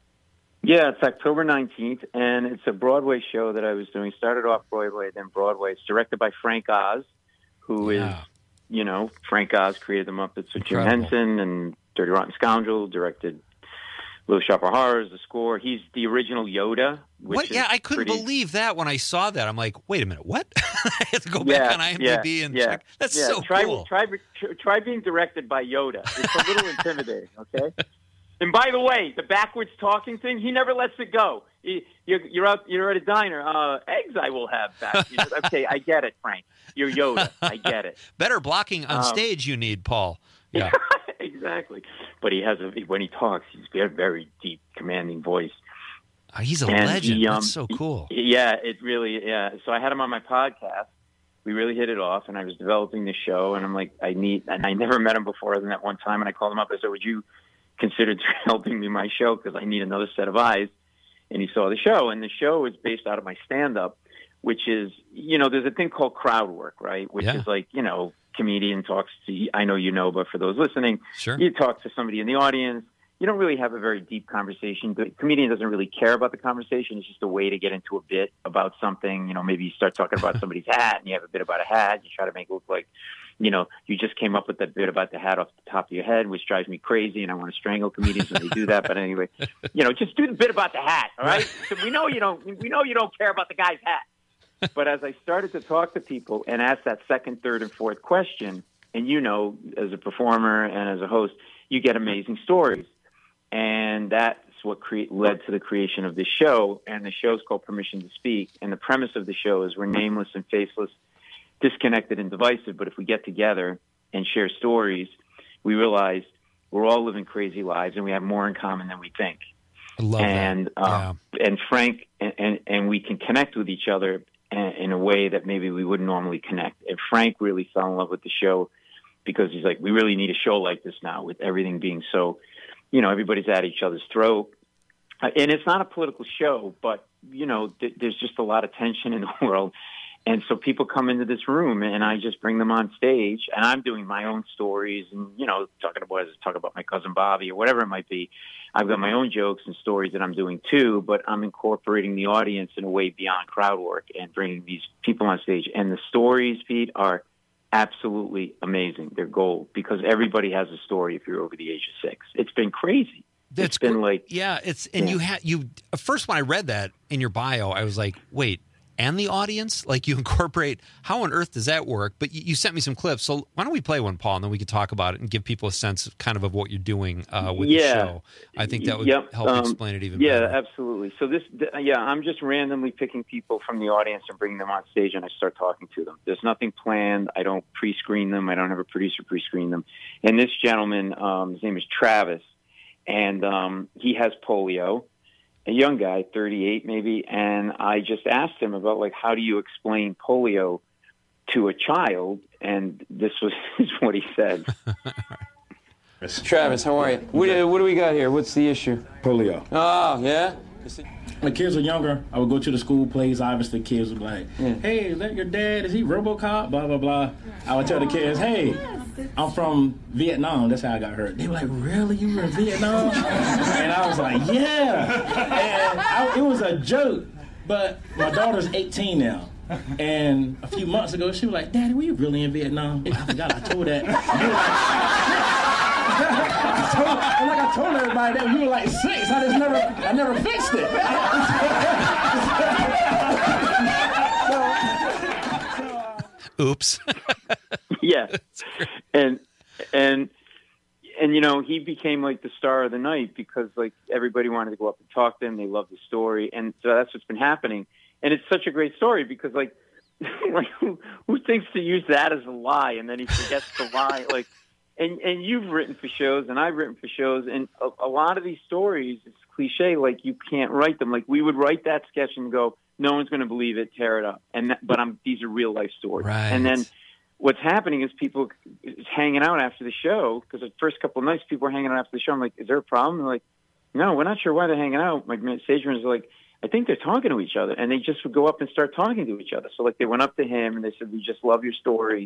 Speaker 12: Yeah, it's October nineteenth, and it's a Broadway show that I was doing. Started off Broadway, then Broadway. It's directed by Frank Oz, who
Speaker 20: yeah.
Speaker 12: is... You know, Frank Oz created the Muppets with Jim
Speaker 20: Incredible.
Speaker 12: Henson, and Dirty Rotten Scoundrel, directed Little Shop of Horrors, the score. He's the original Yoda. Which
Speaker 20: What? Yeah, I couldn't
Speaker 12: pretty...
Speaker 20: believe that when I saw that. I'm like, wait a minute, what? I had to go
Speaker 12: yeah,
Speaker 20: back on IMDb
Speaker 12: yeah,
Speaker 20: and
Speaker 12: yeah,
Speaker 20: check. That's
Speaker 12: yeah.
Speaker 20: so
Speaker 12: try,
Speaker 20: cool.
Speaker 12: Try, try, try being directed by Yoda. It's a little intimidating, okay? And by the way, the backwards talking thing, he never lets it go. He, you're, you're out. You're at a diner. Uh, eggs, I will have back. He says, okay, I get it, Frank. You're Yoda. I get it.
Speaker 20: Better blocking on
Speaker 12: Um,
Speaker 20: stage you need, Paul. Yeah,
Speaker 12: exactly. But he has a when he talks, he's got a very deep, commanding voice.
Speaker 20: Oh, he's a
Speaker 12: And
Speaker 20: legend.
Speaker 12: he, um,
Speaker 20: That's so cool.
Speaker 12: Yeah, it really. Yeah. So I had him on my podcast. We really hit it off, and I was developing the show, and I'm like, I need. And I never met him before than that one time, and I called him up. I said, would you consider helping me my show, because I need another set of eyes? And he saw the show, and the show is based out of my stand-up, which is, you know, there's a thing called crowd work, right? Which
Speaker 20: Yeah.
Speaker 12: is like, you know, comedian talks to, I know you know, but for those listening,
Speaker 20: Sure.
Speaker 12: you talk to somebody in the audience. You don't really have a very deep conversation. The comedian doesn't really care about the conversation. It's just a way to get into a bit about something. You know, maybe you start talking about somebody's hat, and you have a bit about a hat. You try to make it look like, you know, you just came up with that bit about the hat off the top of your head, which drives me crazy, and I want to strangle comedians when they do that. But anyway, you know, just do the bit about the hat, all right? So we know you don't. We know you don't care about the guy's hat. But as I started to talk to people and ask that second, third, and fourth question, and you know, as a performer and as a host, you get amazing stories, and that's what cre- led to the creation of this show. And the show's called Permission to Speak. And the premise of the show is we're nameless and faceless, disconnected and divisive, but if we get together and share stories, we realized we're all living crazy lives, and we have more in common than we think.
Speaker 20: I love
Speaker 12: and,
Speaker 20: that.
Speaker 12: Um, yeah. And Frank, and, and, and we can connect with each other in a way that maybe we wouldn't normally connect. And Frank really fell in love with the show because he's like, we really need a show like this now, with everything being so, you know, everybody's at each other's throat. Uh, and it's not a political show, but, you know, th- there's just a lot of tension in the world. And so people come into this room, and I just bring them on stage, and I'm doing my own stories and, you know, talking about, talk about my cousin Bobby or whatever it might be. I've got my own jokes and stories that I'm doing too, but I'm incorporating the audience in a way beyond crowd work and bringing these people on stage. And the stories, Pete, are absolutely amazing. They're gold, because everybody has a story if you're over the age of six. It's been crazy.
Speaker 20: That's
Speaker 12: it's been like,
Speaker 20: yeah, it's, and
Speaker 12: yeah.
Speaker 20: you had, you, first when I read that in your bio, I was like, wait, and the audience? Like, you incorporate, how on earth does that work? But you, you sent me some clips, so why don't we play one, Paul, and then we can talk about it and give people a sense of kind of, of what you're doing uh, with
Speaker 12: yeah.
Speaker 20: the show. I think that would
Speaker 12: yep.
Speaker 20: help
Speaker 12: um,
Speaker 20: explain it even
Speaker 12: yeah,
Speaker 20: better.
Speaker 12: Yeah, absolutely. So this, th- yeah, I'm just randomly picking people from the audience and bringing them on stage, and I start talking to them. There's nothing planned. I don't pre-screen them. I don't have a producer pre-screen them. And this gentleman, um, his name is Travis, and um, he has polio. A young guy, thirty-eight maybe, and I just asked him about, like, how do you explain polio to a child? And this was what he said.
Speaker 3: Travis, how are you? What, uh, what do we got here? What's the issue?
Speaker 14: Polio.
Speaker 3: Oh, yeah?
Speaker 14: When kids were younger, I would go to the school plays. Obviously, kids would be like, yeah. hey, is that your dad? Is he RoboCop? Blah, blah, blah. I would tell the kids, hey, I'm from Vietnam. That's how I got hurt. They were like, really? You were in Vietnam? And I was like, yeah. And I, it was a joke. But my daughter's eighteen now. And a few months ago, she was like, Daddy, were you really in Vietnam? I forgot I told that. I told, and like I told everybody that we were like six. I just never, I never fixed it.
Speaker 20: Oops.
Speaker 12: Yeah, and and and you know, he became like the star of the night because like everybody wanted to go up and talk to him. They loved the story, and so that's what's been happening. And it's such a great story because like, like who, who thinks to use that as a lie, and then he forgets to lie, like. And and you've written for shows, and I've written for shows, and a, a lot of these stories, it's cliche, like you can't write them. Like we would write that sketch and go, no one's going to believe it, tear it up. And that, but I'm these are real life stories.
Speaker 20: Right.
Speaker 12: And then what's happening is people is hanging out after the show, because the first couple of nights people are hanging out after the show. I'm like, is there a problem? They're like, no, we're not sure why they're hanging out. My stage managers are like, I think they're talking to each other, and they just would go up and start talking to each other. So like they went up to him and they said, we just love your story,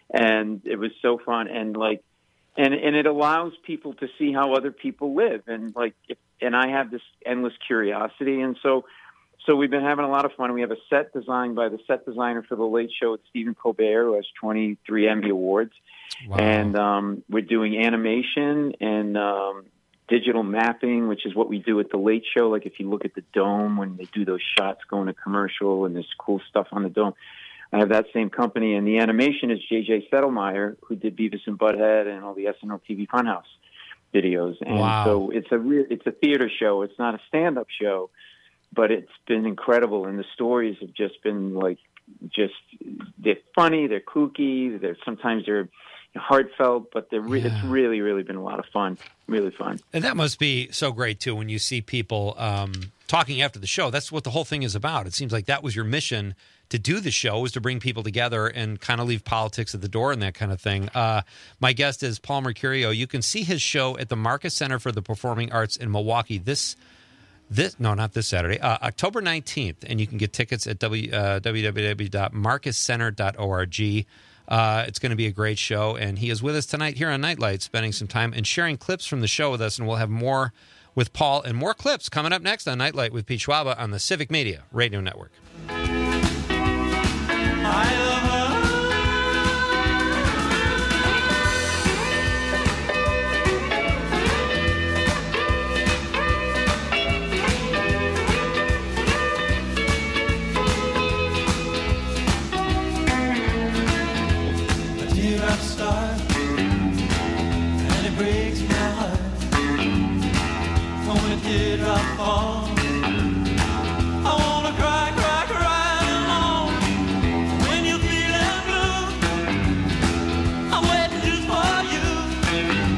Speaker 12: and it was so fun. And like. And and it allows people to see how other people live, and like, if, and I have this endless curiosity, and so so we've been having a lot of fun. We have a set designed by the set designer for The Late Show, it's Stephen Colbert, who has twenty-three Emmy Awards, wow. and um, we're doing animation and um, digital mapping, which is what we do at The Late Show. Like if you look at the dome when they do those shots going to commercial, and there's cool stuff on the dome. I have that same company, and the animation is J J Settlemeyer, who did Beavis and Butthead and all the S N L T V Funhouse videos. And
Speaker 20: wow.
Speaker 12: so it's a re- it's a theater show. It's not a stand-up show, but it's been incredible. And the stories have just been like, just they're funny, they're kooky, they're sometimes they're heartfelt, but they're re- yeah. it's really, really been a lot of fun. Really fun.
Speaker 20: And that must be so great too when you see people um, talking after the show. That's what the whole thing is about. It seems like that was your mission. To do the show was to bring people together and kind of leave politics at the door and that kind of thing. Uh, my guest is Paul Mercurio. You can see his show at the Marcus Center for the Performing Arts in Milwaukee this, this no, not this Saturday, uh, October nineteenth. And you can get tickets at w, uh, w w w dot marcus center dot org. Uh, it's going to be a great show. And he is with us tonight here on Nightlight, spending some time and sharing clips from the show with us. And we'll have more with Paul and more clips coming up next on Nightlight with Pete Schwaba on the Civic Media Radio Network.
Speaker 10: I love her. A teardrop star, and it breaks my heart. When a teardrop falls, I wanna cry, cry, cry. When you feel blue, I'm waiting just for you.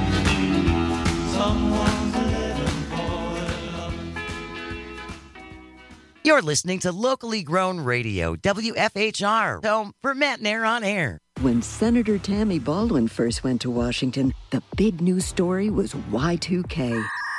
Speaker 4: You're listening to locally grown radio, W F H R, home for Matt Nair on Air.
Speaker 15: When Senator Tammy Baldwin first went to Washington, the big news story was Y two K.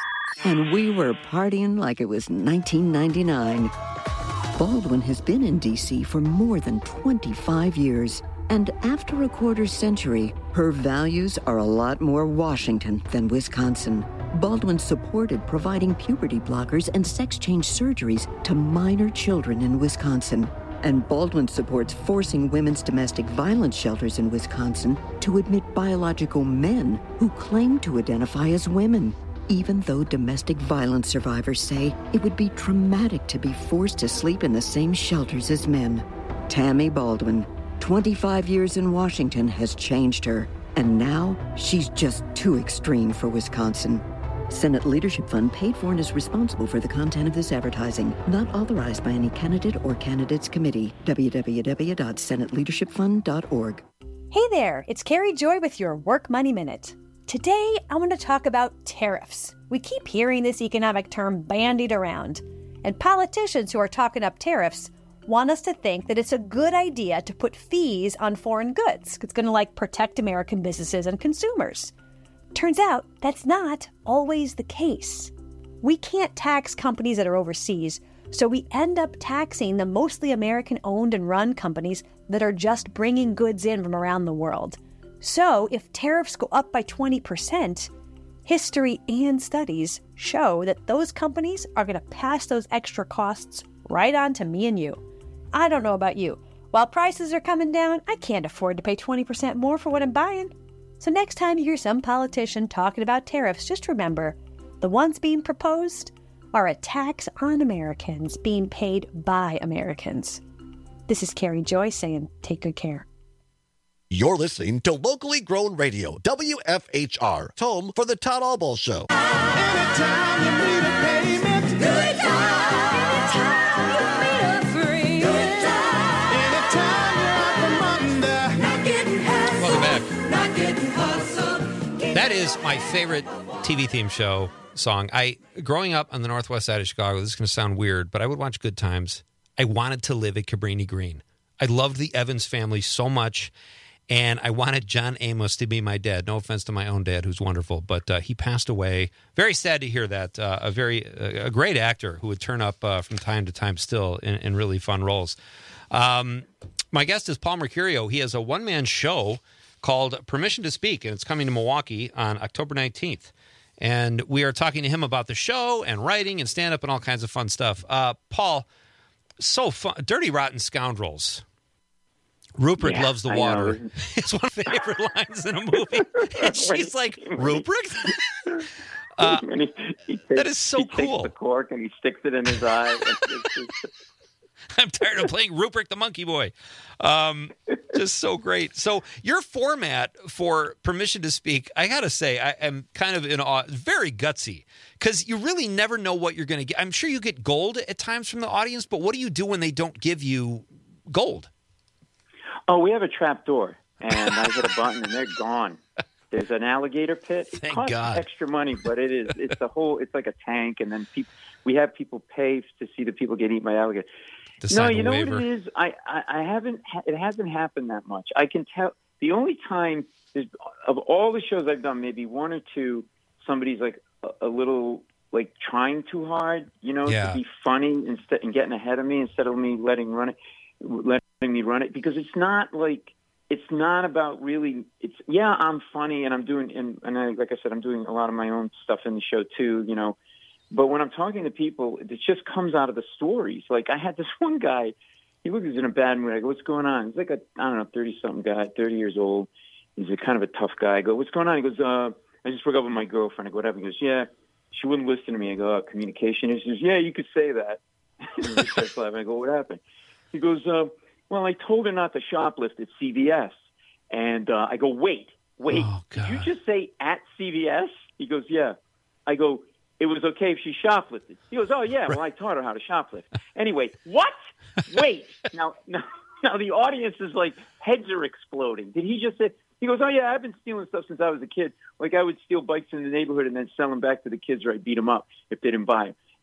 Speaker 15: And we were partying like it was nineteen ninety-nine. Baldwin has been in D C for more than twenty-five years. And after a quarter century, her values are a lot more Washington than Wisconsin. Baldwin supported providing puberty blockers and sex change surgeries to minor children in Wisconsin. And Baldwin supports forcing women's domestic violence shelters in Wisconsin to admit biological men who claim to identify as women, even though domestic violence survivors say it would be traumatic to be forced to sleep in the same shelters as men. Tammy Baldwin, twenty-five years in Washington has changed her, and now she's just too extreme for Wisconsin. Senate Leadership Fund paid for and is responsible for the content of this advertising, not authorized by any candidate or candidates committee. w w w dot senate leadership fund dot org.
Speaker 16: Hey there, it's Carrie Joy with your Work Money Minute. Today, I want to talk about tariffs. We keep hearing this economic term bandied around, and politicians who are talking up tariffs want us to think that it's a good idea to put fees on foreign goods. It's going to like protect American businesses and consumers. Turns out that's not always the case. We can't tax companies that are overseas, so we end up taxing the mostly American-owned and run companies that are just bringing goods in from around the world. So if tariffs go up by twenty percent, history and studies show that those companies are going to pass those extra costs right on to me and you. I don't know about you. While prices are coming down, I can't afford to pay twenty percent more for what I'm buying. So next time you hear some politician talking about tariffs, just remember, the ones being proposed are a tax on Americans being paid by Americans. This is Carrie Joy saying, take good care.
Speaker 17: You're listening to locally grown radio, W F H R, home for the Todd Albaugh Show.
Speaker 10: Anytime you need a payment, good time. Anytime you need a free, good time. Anytime you're out from under, not getting hassled.
Speaker 20: Welcome back.
Speaker 10: Not getting hustled.
Speaker 20: That is my favorite T V theme show song. I growing up on the northwest side of Chicago, this is going to sound weird, but I would watch Good Times. I wanted to live at Cabrini Green. I loved the Evans family so much, and I wanted John Amos to be my dad. No offense to my own dad, who's wonderful, but uh, he passed away. Very sad to hear that. Uh, a very uh, a great actor who would turn up uh, from time to time still in, in really fun roles. Um, my guest is Paul Mercurio. He has a one-man show called Permission to Speak, and it's coming to Milwaukee on October nineteenth. And we are talking to him about the show and writing and stand-up and all kinds of fun stuff. Uh, Paul, so fun. Dirty Rotten Scoundrels. Rupert
Speaker 12: yeah,
Speaker 20: loves the
Speaker 12: I
Speaker 20: water.
Speaker 12: know.
Speaker 20: It's one of my favorite lines in a movie. And she's like, Rupert? uh,
Speaker 12: he, he takes,
Speaker 20: that is so
Speaker 12: he
Speaker 20: cool.
Speaker 12: Takes the cork and he sticks it in his eye. It's, it's, it's,
Speaker 20: I'm tired of playing Rupert the Monkey Boy. Um, just so great. So your format for Permission to Speak, I got to say, I am kind of in awe, very gutsy, because you really never know what you're going to get. I'm sure you get gold at times from the audience, but what do you do when they don't give you gold?
Speaker 12: Oh, we have a trap door, and I hit a button, and they're gone. There's an alligator pit. It
Speaker 20: Thank
Speaker 12: costs
Speaker 20: God.
Speaker 12: extra money, but it is. It's a whole. It's like a tank, and then people. We have people pay to see the people get eaten by alligators. No, you know waiver. What it is. I, I, I haven't. It hasn't happened that much. I can tell. The only time is, of all the shows I've done, maybe one or two, somebody's like a, a little like trying too hard, you know,
Speaker 20: yeah.
Speaker 12: to be funny instead and getting ahead of me instead of me letting run it, letting me run it, because it's not like it's not about really. It's yeah, I'm funny and I'm doing and, and I, like I said, I'm doing a lot of my own stuff in the show too, you know. But when I'm talking to people, it just comes out of the stories. Like I had this one guy, he looks in a bad mood. I go, what's going on? He's like a, I don't know, thirty-something guy, thirty years old. He's a kind of a tough guy. I go, what's going on? He goes, uh, I just broke up with my girlfriend. I go, whatever. He goes, yeah, she wouldn't listen to me. I go, oh, communication issues. Yeah, you could say that. And he starts laughing. I go, what happened? He goes, uh, well, I told her not to shoplift at C V S. And uh, I go, wait, wait,
Speaker 20: oh,
Speaker 12: did you just say at C V S? He goes, yeah. I go, it was okay if she shoplifted. He goes, oh, yeah, well, I taught her how to shoplift. Anyway, what? Wait. Now, now, now the audience is like, heads are exploding. Did he just say, he goes, oh, yeah, I've been stealing stuff since I was a kid. Like I would steal bikes in the neighborhood and then sell them back to the kids or I'd beat them up if they didn't buy them.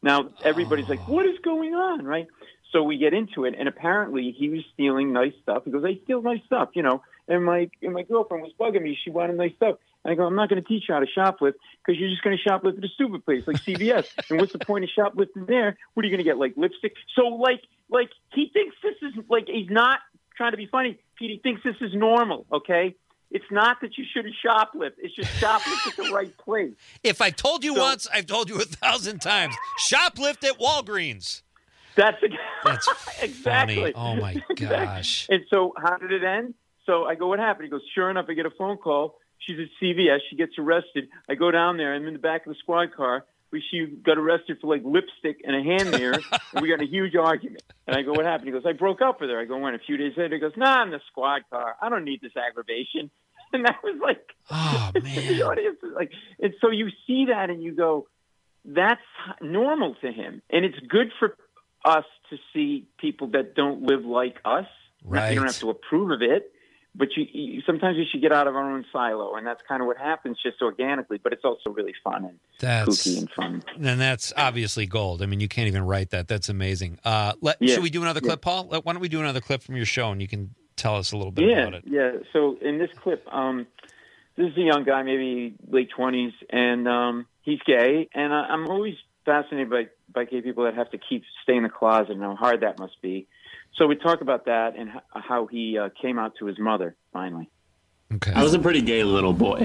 Speaker 12: Now, everybody's like, what is going on, right? So we get into it, and apparently he was stealing nice stuff. He goes, I steal nice stuff, you know. And my and my girlfriend was bugging me. She wanted nice stuff. And I go, I'm not going to teach you how to shoplift because you're just going to shoplift at a stupid place like C V S. And what's the point of shoplifting there? What are you going to get, like lipstick? So, like, like he thinks this is, like, he's not trying to be funny. He thinks this is normal, okay? It's not that you shouldn't shoplift. It's just shoplift at the right place.
Speaker 20: If I told you
Speaker 12: So-
Speaker 20: once, I've told you a thousand times. Shoplift at Walgreens.
Speaker 12: That's,
Speaker 20: That's
Speaker 12: exactly.
Speaker 20: funny. Oh, my
Speaker 12: Exactly.
Speaker 20: gosh.
Speaker 12: And so how did it end? So I go, what happened? He goes, sure enough, I get a phone call. She's at C V S. She gets arrested. I go down there. I'm in the back of the squad car. We, she got arrested for, like, lipstick and a hand mirror, and we got in a huge argument. And I go, what happened? He goes, I broke up with her. I go, when? A few days later, he goes, nah, I'm in the squad car. I don't need this aggravation. And that was like,
Speaker 20: oh, man.
Speaker 12: the audience is like, and so you see that and you go, that's normal to him. And it's good for us to see people that don't live like us.
Speaker 20: Right.
Speaker 12: You don't have to approve of it, but you, you sometimes we should get out of our own silo, and that's kind of what happens just organically. But it's also really fun and
Speaker 20: That's,
Speaker 12: kooky and fun.
Speaker 20: And that's obviously gold. I mean, you can't even write that. That's amazing. Uh, let,
Speaker 12: Yeah.
Speaker 20: Should we do another
Speaker 12: Yeah.
Speaker 20: clip, Paul? Let- Why don't we do another clip from your show, and you can tell us a little bit
Speaker 12: Yeah,
Speaker 20: about it.
Speaker 12: yeah. So in this clip, um, this is a young guy, maybe late twenties, and um, he's gay. And I, I'm always fascinated by, by gay people that have to keep stay in the closet and how hard that must be. So we talk about that and h- how he uh, came out to his mother finally.
Speaker 20: Okay.
Speaker 2: I was a pretty gay little boy.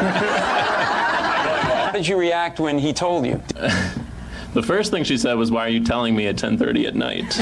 Speaker 3: How did you react when he told you?
Speaker 2: The first thing she said was, "Why are you telling me at ten thirty at night?"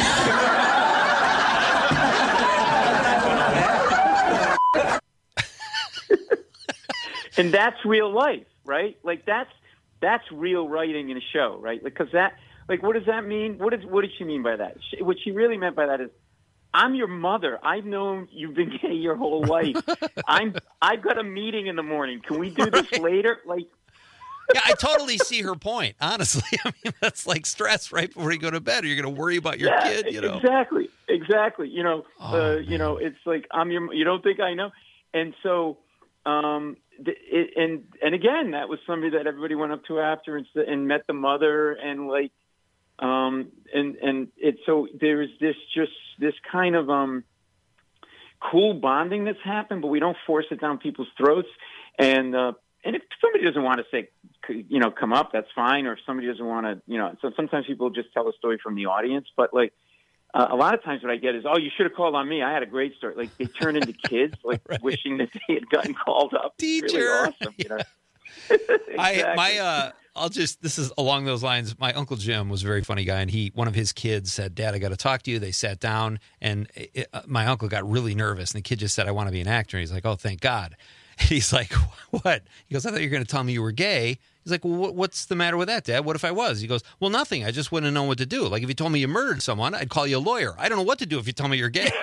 Speaker 12: And that's real life, right? Like that's that's real writing in a show, right? Because that, like, what does that mean? What is what did she mean by that? She, what she really meant by that is, I'm your mother. I've known you've been gay your whole life. I'm I've got a meeting in the morning. Can we do this later? Like,
Speaker 20: Yeah, I totally see her point. Honestly, I mean, that's like stress right before you go to bed. Or you're going to worry about your
Speaker 12: yeah,
Speaker 20: kid. You know,
Speaker 12: exactly, exactly. You know,
Speaker 20: Oh,
Speaker 12: uh, you know, it's like I'm your. You don't think I know? And so, um, th- it, and and again, that was somebody that everybody went up to after and, s- and met the mother and like, um, and and it. So there's this just this kind of um, cool bonding that's happened, but we don't force it down people's throats. And uh, and if somebody doesn't want to say, you know, come up, that's fine. Or if somebody doesn't want to, you know, so sometimes people just tell a story from the audience. But like uh, a lot of times what I get is, oh, you should have called on me. I had a great story. Like they turn into kids, like right. wishing that they had gotten called up.
Speaker 20: Teacher.
Speaker 12: It's really awesome. You know?
Speaker 20: I my uh, I'll just this is along those lines. My Uncle Jim was a very funny guy, and he one of his kids said, "Dad, I got to talk to you." They sat down, and it, uh, my uncle got really nervous, and the kid just said, "I want to be an actor." And he's like, "Oh, thank God." And he's like, "What?" He goes, "I thought you were going to tell me you were gay." He's like, "Well, what, what's the matter with that, Dad? What if I was?" He goes, "Well, nothing. I just wouldn't have known what to do. Like if you told me you murdered someone, I'd call you a lawyer. I don't know what to do if you tell me you're gay."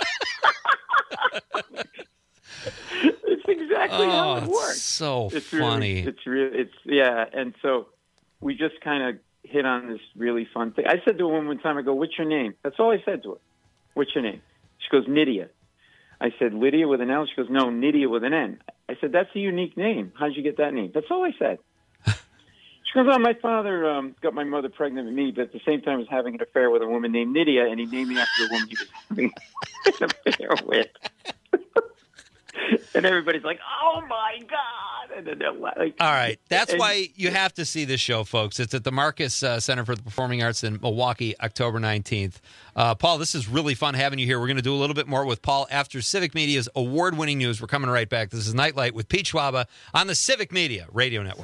Speaker 12: It's exactly
Speaker 20: oh,
Speaker 12: how it
Speaker 20: it's
Speaker 12: works.
Speaker 20: so
Speaker 12: it's
Speaker 20: funny.
Speaker 12: Really, it's really, it's yeah. And so we just kind of hit on this really fun thing. I said to a woman one time, I go, "What's your name?" That's all I said to her. "What's your name?" She goes, "Nydia." I said, "Lydia with an L?" She goes, "No, Nydia with an N." I said, "That's a unique name. How'd you get that name?" That's all I said. She goes, "Oh, my father um, got my mother pregnant with me, but at the same time was having an affair with a woman named Nydia, and he named me after the woman he was having an affair with." And everybody's like, "Oh my God!" And then they're like,
Speaker 20: All right, that's
Speaker 12: and,
Speaker 20: why you have to see this show, folks. It's at the Marcus uh, Center for the Performing Arts in Milwaukee, October nineteenth. Uh, Paul, this is really fun having you here. We're going to do a little bit more with Paul after Civic Media's award-winning news. We're coming right back. This is Nightlight with Pete Schwaba on the Civic Media Radio Network.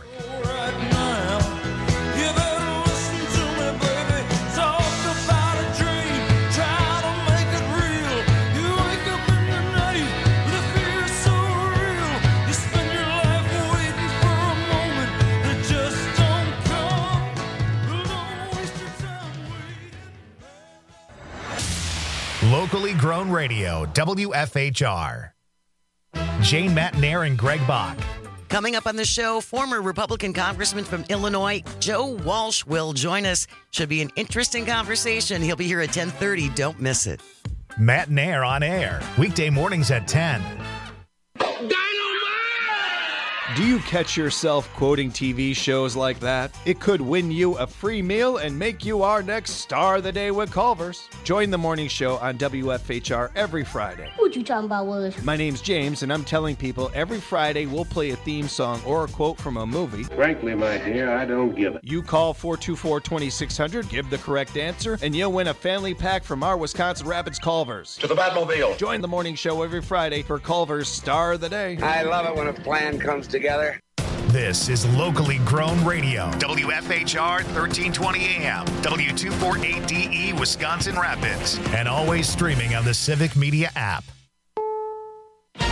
Speaker 1: Locally grown radio, W F H R. Jane Matnair and Greg Bach.
Speaker 4: Coming up on the show, former Republican Congressman from Illinois, Joe Walsh, will join us. Should be an interesting conversation. He'll be here at ten thirty. Don't miss it.
Speaker 1: Matt Nair on air, weekday mornings at ten.
Speaker 6: Do you catch yourself quoting T V shows like that? It could win you a free meal and make you our next star of the day with Culver's. Join the morning show on W F H R every Friday.
Speaker 7: What you talking about, Willis?
Speaker 6: My name's James, and I'm telling people every Friday we'll play a theme song or a quote from a movie.
Speaker 18: Frankly, my dear, I don't give it.
Speaker 6: You call four two four, two six zero zero, give the correct answer, and you'll win a family pack from our Wisconsin Rapids Culver's.
Speaker 19: To the Batmobile.
Speaker 6: Join the morning show every Friday for Culver's Star of the Day.
Speaker 19: I love it when a plan comes together.
Speaker 1: This is locally grown radio. W F H R thirteen twenty A M, W two forty-eight D E, Wisconsin Rapids, and always streaming on the Civic Media app.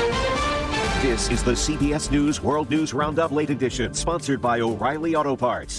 Speaker 22: This is the C B S News World News Roundup Late Edition, sponsored by O'Reilly Auto Parts.